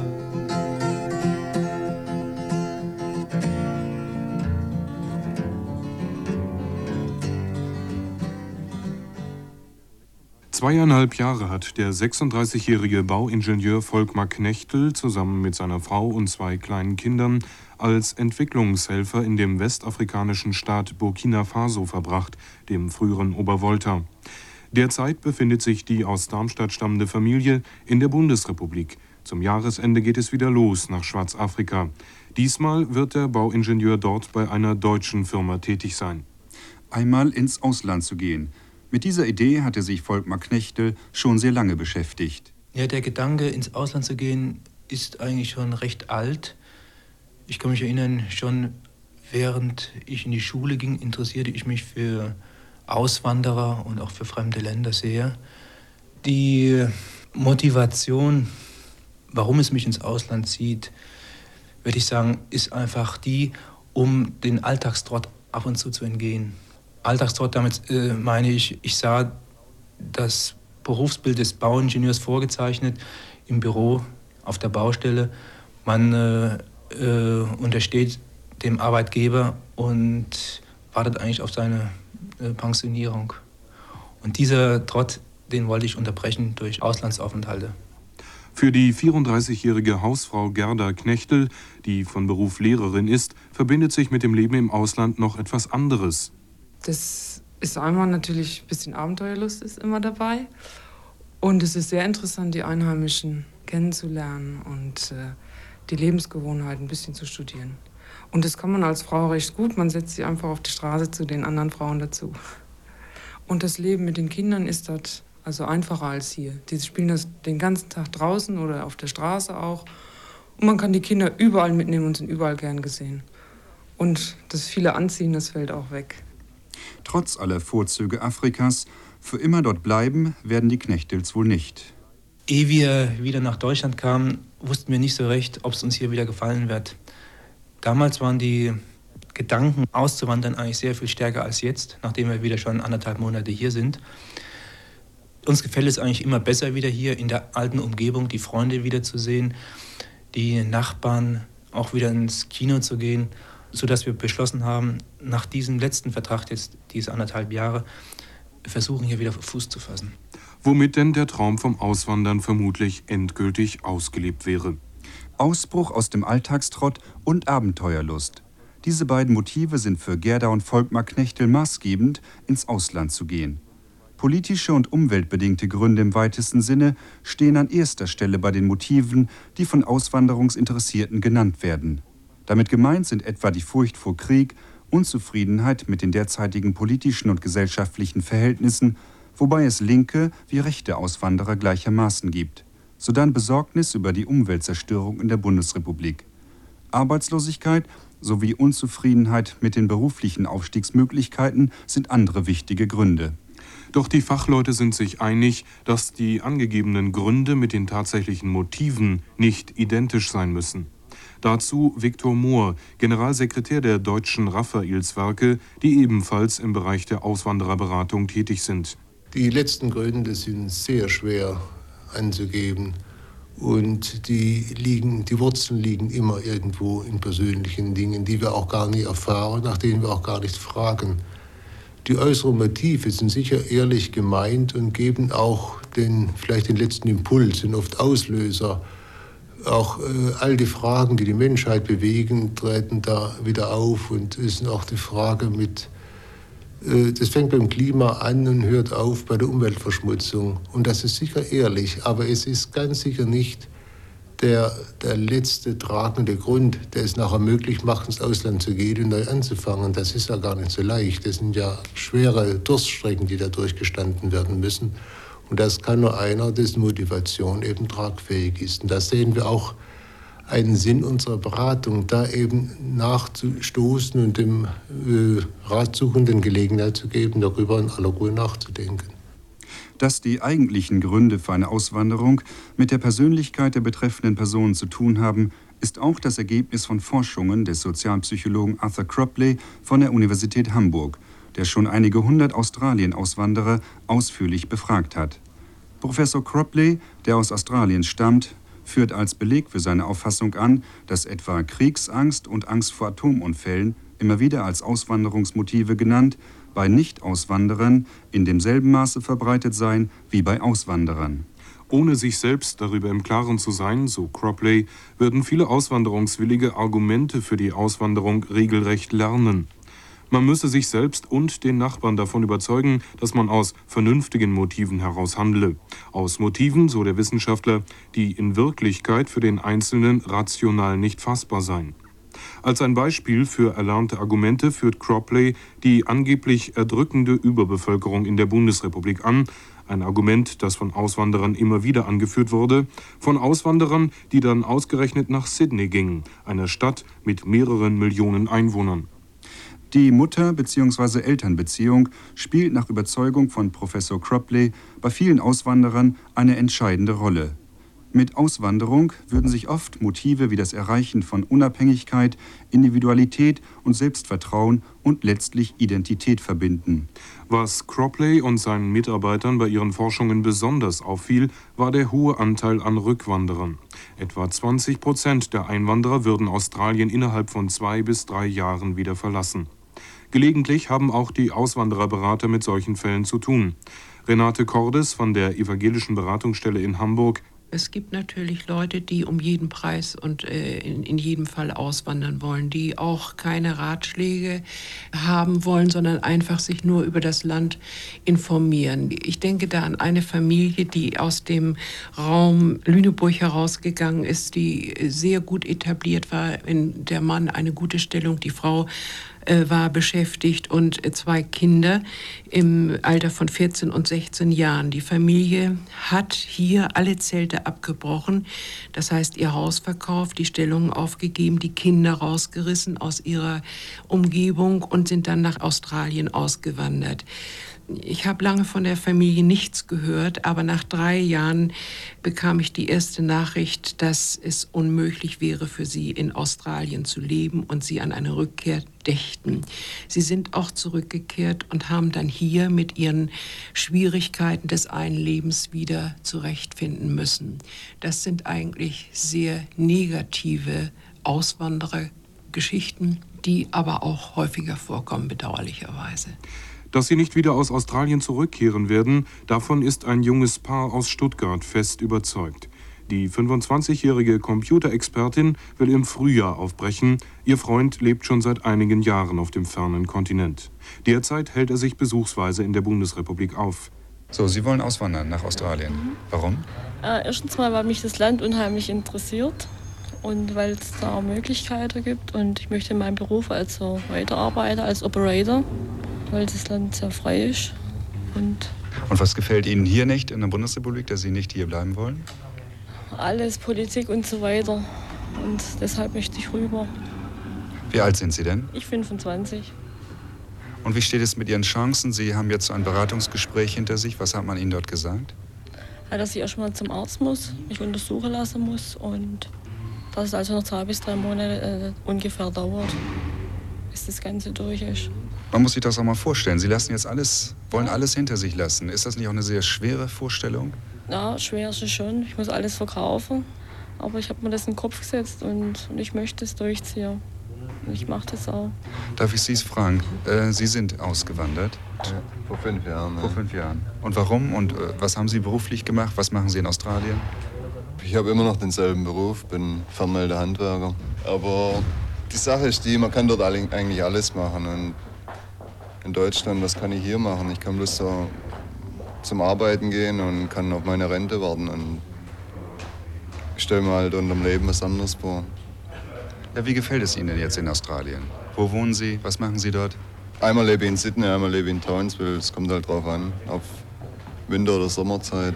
Zweieinhalb Jahre hat der sechsunddreißigjährige Bauingenieur Volkmar Knechtel zusammen mit seiner Frau und zwei kleinen Kindern als Entwicklungshelfer in dem westafrikanischen Staat Burkina Faso verbracht, dem früheren Obervolta. Derzeit befindet sich die aus Darmstadt stammende Familie in der Bundesrepublik. Zum Jahresende geht es wieder los nach Schwarzafrika. Diesmal wird der Bauingenieur dort bei einer deutschen Firma tätig sein. Einmal ins Ausland zu gehen. Mit dieser Idee hatte sich Volkmar Knechtel schon sehr lange beschäftigt. Ja, der Gedanke, ins Ausland zu gehen, ist eigentlich schon recht alt. Ich kann mich erinnern, schon während ich in die Schule ging, interessierte ich mich für Auswanderer und auch für fremde Länder sehr. Die Motivation, warum es mich ins Ausland zieht, würde ich sagen, ist einfach die, um den Alltagstrott ab und zu zu entgehen. Alltagstrott, damit äh, meine ich, ich sah das Berufsbild des Bauingenieurs vorgezeichnet im Büro, auf der Baustelle. Man äh, äh, untersteht dem Arbeitgeber und wartet eigentlich auf seine äh, Pensionierung. Und dieser Trott, den wollte ich unterbrechen durch Auslandsaufenthalte. Für die vierunddreißigjährige Hausfrau Gerda Knechtel, die von Beruf Lehrerin ist, verbindet sich mit dem Leben im Ausland noch etwas anderes. Das ist einmal natürlich ein bisschen Abenteuerlust ist immer dabei. Und es ist sehr interessant, die Einheimischen kennenzulernen und äh, die Lebensgewohnheiten ein bisschen zu studieren. Und das kann man als Frau recht gut. Man setzt sich einfach auf die Straße zu den anderen Frauen dazu. Und das Leben mit den Kindern ist dort also einfacher als hier. Die spielen das den ganzen Tag draußen oder auf der Straße auch. Und man kann die Kinder überall mitnehmen und sind überall gern gesehen. Und das viele Anziehen, das fällt auch weg. Trotz aller Vorzüge Afrikas, für immer dort bleiben werden die Knechtels wohl nicht. Ehe wir wieder nach Deutschland kamen, wussten wir nicht so recht, ob es uns hier wieder gefallen wird. Damals waren die Gedanken, auszuwandern, eigentlich sehr viel stärker als jetzt, nachdem wir wieder schon anderthalb Monate hier sind. Uns gefällt es eigentlich immer besser, wieder hier in der alten Umgebung die Freunde wiederzusehen, die Nachbarn auch wieder ins Kino zu gehen, sodass wir beschlossen haben, nach diesem letzten Vertrag, jetzt diese anderthalb Jahre, versuchen hier wieder Fuß zu fassen. Womit denn der Traum vom Auswandern vermutlich endgültig ausgelebt wäre. Ausbruch aus dem Alltagstrott und Abenteuerlust. Diese beiden Motive sind für Gerda und Volkmar Knechtel maßgebend, ins Ausland zu gehen. Politische und umweltbedingte Gründe im weitesten Sinne stehen an erster Stelle bei den Motiven, die von Auswanderungsinteressierten genannt werden. Damit gemeint sind etwa die Furcht vor Krieg, Unzufriedenheit mit den derzeitigen politischen und gesellschaftlichen Verhältnissen, wobei es linke wie rechte Auswanderer gleichermaßen gibt. Sodann Besorgnis über die Umweltzerstörung in der Bundesrepublik. Arbeitslosigkeit sowie Unzufriedenheit mit den beruflichen Aufstiegsmöglichkeiten sind andere wichtige Gründe. Doch die Fachleute sind sich einig, dass die angegebenen Gründe mit den tatsächlichen Motiven nicht identisch sein müssen. Dazu Viktor Mohr, Generalsekretär der Deutschen Raphaelswerke, die ebenfalls im Bereich der Auswandererberatung tätig sind. Die letzten Gründe sind sehr schwer anzugeben und die, liegen, die Wurzeln liegen immer irgendwo in persönlichen Dingen, die wir auch gar nicht erfahren, nach denen wir auch gar nicht fragen. Die äußeren Motive sind sicher ehrlich gemeint und geben auch den, vielleicht den letzten Impuls, sind oft Auslöser. Auch äh, all die Fragen, die die Menschheit bewegen, treten da wieder auf. Und es ist auch die Frage mit, äh, das fängt beim Klima an und hört auf bei der Umweltverschmutzung. Und das ist sicher ehrlich, aber es ist ganz sicher nicht der, der letzte tragende Grund, der es nachher möglich macht, ins Ausland zu gehen und neu anzufangen. Das ist ja gar nicht so leicht. Das sind ja schwere Durststrecken, die da durchgestanden werden müssen. Und das kann nur einer, dessen Motivation eben tragfähig ist. Und da sehen wir auch einen Sinn unserer Beratung, da eben nachzustoßen und dem äh, Ratsuchenden Gelegenheit zu geben, darüber in aller Ruhe nachzudenken. Dass die eigentlichen Gründe für eine Auswanderung mit der Persönlichkeit der betreffenden Personen zu tun haben, ist auch das Ergebnis von Forschungen des Sozialpsychologen Arthur Cropley von der Universität Hamburg, der schon einige hundert Australien-Auswanderer ausführlich befragt hat. Professor Cropley, der aus Australien stammt, führt als Beleg für seine Auffassung an, dass etwa Kriegsangst und Angst vor Atomunfällen, immer wieder als Auswanderungsmotive genannt, bei Nicht-Auswanderern in demselben Maße verbreitet seien wie bei Auswanderern. Ohne sich selbst darüber im Klaren zu sein, so Cropley, würden viele Auswanderungswillige Argumente für die Auswanderung regelrecht lernen. Man müsse sich selbst und den Nachbarn davon überzeugen, dass man aus vernünftigen Motiven heraus handle. Aus Motiven, so der Wissenschaftler, die in Wirklichkeit für den Einzelnen rational nicht fassbar seien. Als ein Beispiel für erlernte Argumente führt Cropley die angeblich erdrückende Überbevölkerung in der Bundesrepublik an, ein Argument, das von Auswanderern immer wieder angeführt wurde, von Auswanderern, die dann ausgerechnet nach Sydney gingen, einer Stadt mit mehreren Millionen Einwohnern. Die Mutter- bzw. Elternbeziehung spielt nach Überzeugung von Professor Cropley bei vielen Auswanderern eine entscheidende Rolle. Mit Auswanderung würden sich oft Motive wie das Erreichen von Unabhängigkeit, Individualität und Selbstvertrauen und letztlich Identität verbinden. Was Cropley und seinen Mitarbeitern bei ihren Forschungen besonders auffiel, war der hohe Anteil an Rückwanderern. Etwa zwanzig Prozent der Einwanderer würden Australien innerhalb von zwei bis drei Jahren wieder verlassen. Gelegentlich haben auch die Auswandererberater mit solchen Fällen zu tun. Renate Cordes von der Evangelischen Beratungsstelle in Hamburg: Es gibt natürlich Leute, die um jeden Preis und äh, in, in jedem Fall auswandern wollen, die auch keine Ratschläge haben wollen, sondern einfach sich nur über das Land informieren. Ich denke da an eine Familie, die aus dem Raum Lüneburg herausgegangen ist, die sehr gut etabliert war, in der Mann eine gute Stellung, die Frau war beschäftigt und zwei Kinder im Alter von vierzehn und sechzehn Jahren. Die Familie hat hier alle Zelte abgebrochen, das heißt ihr Haus verkauft, die Stellungen aufgegeben, die Kinder rausgerissen aus ihrer Umgebung und sind dann nach Australien ausgewandert. Ich habe lange von der Familie nichts gehört, aber nach drei Jahren bekam ich die erste Nachricht, dass es unmöglich wäre für sie, in Australien zu leben und sie an eine Rückkehr dächten. Sie sind auch zurückgekehrt und haben dann hier mit ihren Schwierigkeiten des Einlebens wieder zurechtfinden müssen. Das sind eigentlich sehr negative Auswanderergeschichten, die aber auch häufiger vorkommen, bedauerlicherweise. Dass sie nicht wieder aus Australien zurückkehren werden, davon ist ein junges Paar aus Stuttgart fest überzeugt. Die fünfundzwanzigjährige Computerexpertin will im Frühjahr aufbrechen. Ihr Freund lebt schon seit einigen Jahren auf dem fernen Kontinent. Derzeit hält er sich besuchsweise in der Bundesrepublik auf. So, Sie wollen auswandern nach Australien. Mhm. Warum? Äh, erstens mal, weil mich das Land unheimlich interessiert und weil es da Möglichkeiten gibt. Und ich möchte in meinem Beruf also weiterarbeiten als Operator, weil das Land sehr frei ist. Und, und was gefällt Ihnen hier nicht in der Bundesrepublik, dass Sie nicht hier bleiben wollen? Alles, Politik und so weiter. Und deshalb möchte ich rüber. Wie alt sind Sie denn? Ich fünfundzwanzig. Und wie steht es mit Ihren Chancen? Sie haben jetzt ein Beratungsgespräch hinter sich. Was hat man Ihnen dort gesagt? Ja, dass ich erstmal zum Arzt muss, mich untersuchen lassen muss und dass es also noch zwei bis drei Monate äh, ungefähr dauert, bis das Ganze durch ist. Man muss sich das auch mal vorstellen. Sie lassen jetzt alles, wollen alles hinter sich lassen. Ist das nicht auch eine sehr schwere Vorstellung? Ja, schwer ist es schon. Ich muss alles verkaufen. Aber ich habe mir das in den Kopf gesetzt und, und ich möchte es durchziehen. Und ich mache das auch. Darf ich Sie fragen? Äh, Sie sind ausgewandert? Ja, vor fünf Jahren. Vor fünf Jahren. Und warum? Und äh, was haben Sie beruflich gemacht? Was machen Sie in Australien? Ich habe immer noch denselben Beruf, bin Fernmeldehandwerker. Aber die Sache ist die, man kann dort eigentlich alles machen. Und in Deutschland, was kann ich hier machen? Ich kann bloß so zum Arbeiten gehen und kann auf meine Rente warten. Und ich stelle mir halt unterm Leben was anderes vor. Ja, wie gefällt es Ihnen denn jetzt in Australien? Wo wohnen Sie? Was machen Sie dort? Einmal lebe ich in Sydney, einmal lebe ich in Townsville. Es kommt halt drauf an, auf Winter- oder Sommerzeit.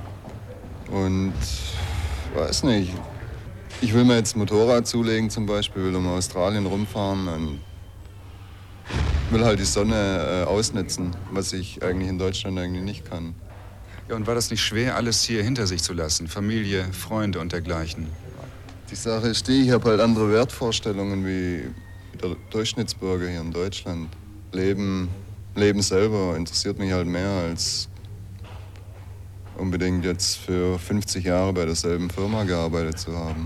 Und weiß nicht. Ich will mir jetzt ein Motorrad zulegen zum Beispiel, will um Australien rumfahren und will halt die Sonne äh, ausnutzen, was ich eigentlich in Deutschland eigentlich nicht kann. Ja, und war das nicht schwer, alles hier hinter sich zu lassen? Familie, Freunde und dergleichen? Die Sache ist die, ich habe halt andere Wertvorstellungen wie der Durchschnittsbürger hier in Deutschland. Leben, Leben selber interessiert mich halt mehr als unbedingt jetzt für fünfzig Jahre bei derselben Firma gearbeitet zu haben.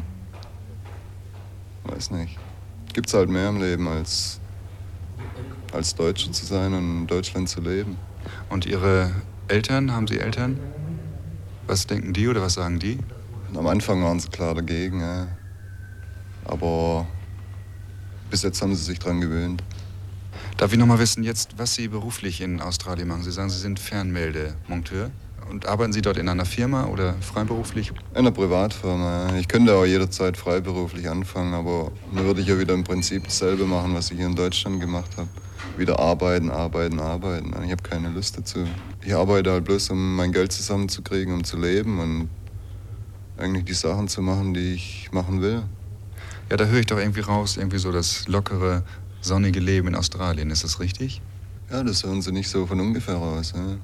Weiß nicht. Gibt's halt mehr im Leben als, als Deutscher zu sein und in Deutschland zu leben. Und Ihre Eltern, haben Sie Eltern? Was denken die oder was sagen die? Am Anfang waren sie klar dagegen, ja. Aber bis jetzt haben sie sich dran gewöhnt. Darf ich noch mal wissen jetzt, was Sie beruflich in Australien machen? Sie sagen, Sie sind Fernmeldemonteur. Und arbeiten Sie dort in einer Firma oder freiberuflich? In einer Privatfirma, ja. Ich könnte auch jederzeit freiberuflich anfangen, aber dann würde ich ja wieder im Prinzip dasselbe machen, was ich hier in Deutschland gemacht habe. Wieder arbeiten, arbeiten, arbeiten. Ich habe keine Lust dazu. Ich arbeite halt bloß, um mein Geld zusammenzukriegen, um zu leben und eigentlich die Sachen zu machen, die ich machen will. Ja, da höre ich doch irgendwie raus, irgendwie so das lockere, sonnige Leben in Australien. Ist das richtig? Ja, das hören Sie nicht so von ungefähr raus. Ja.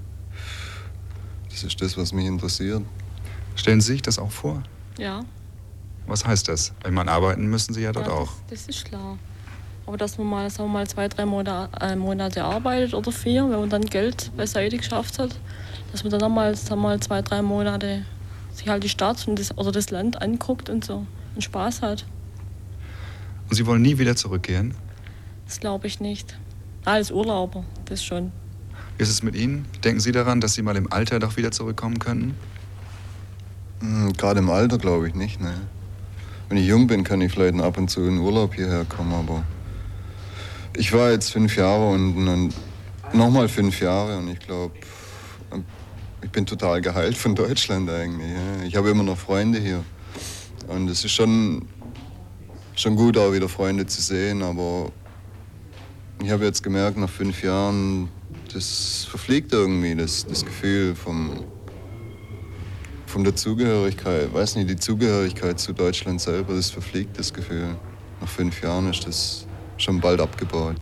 Das ist das, was mich interessiert. Stellen Sie sich das auch vor? Ja. Was heißt das? Ich meine, arbeiten müssen Sie ja dort ja, das, auch. Das ist klar. Aber dass man mal, sagen wir mal zwei, drei Monate, äh, Monate arbeitet oder vier, wenn man dann Geld beiseite geschafft hat, dass man dann nochmal sagen wir mal zwei, drei Monate sich halt die Stadt und das, oder das Land anguckt und so und Spaß hat. Und Sie wollen nie wieder zurückkehren? Das glaube ich nicht. Als Urlauber, das schon. Wie ist es mit Ihnen? Denken Sie daran, dass Sie mal im Alter doch wieder zurückkommen könnten? Hm, gerade im Alter glaube ich nicht, ne. Wenn ich jung bin, kann ich vielleicht ab und zu in Urlaub hierher kommen, aber ich war jetzt fünf Jahre und dann nochmal fünf Jahre und ich glaube, ich bin total geheilt von Deutschland eigentlich. Ja. Ich habe immer noch Freunde hier und es ist schon, schon gut, auch wieder Freunde zu sehen, aber ich habe jetzt gemerkt, nach fünf Jahren, das verfliegt irgendwie, das, das Gefühl vom, von der Zugehörigkeit. Weiß nicht, die Zugehörigkeit zu Deutschland selber, das verfliegt, das Gefühl. Nach fünf Jahren ist das schon bald abgebaut.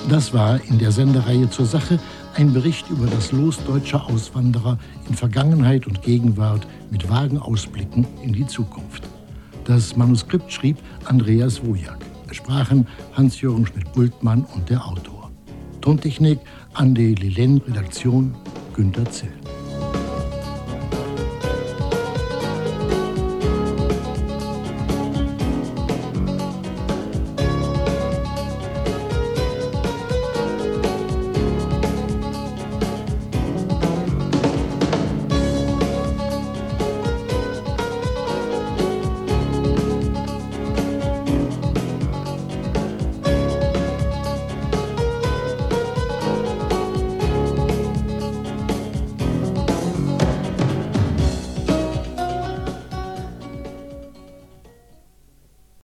Das war in der Sendereihe zur Sache ein Bericht über das Los deutscher Auswanderer in Vergangenheit und Gegenwart mit vagen Ausblicken in die Zukunft. Das Manuskript schrieb Andreas Wojak. Es sprachen Hans-Jürgen Schmidt-Bultmann und der Autor. Tontechnik Ande Lilen, Redaktion Günter Zill.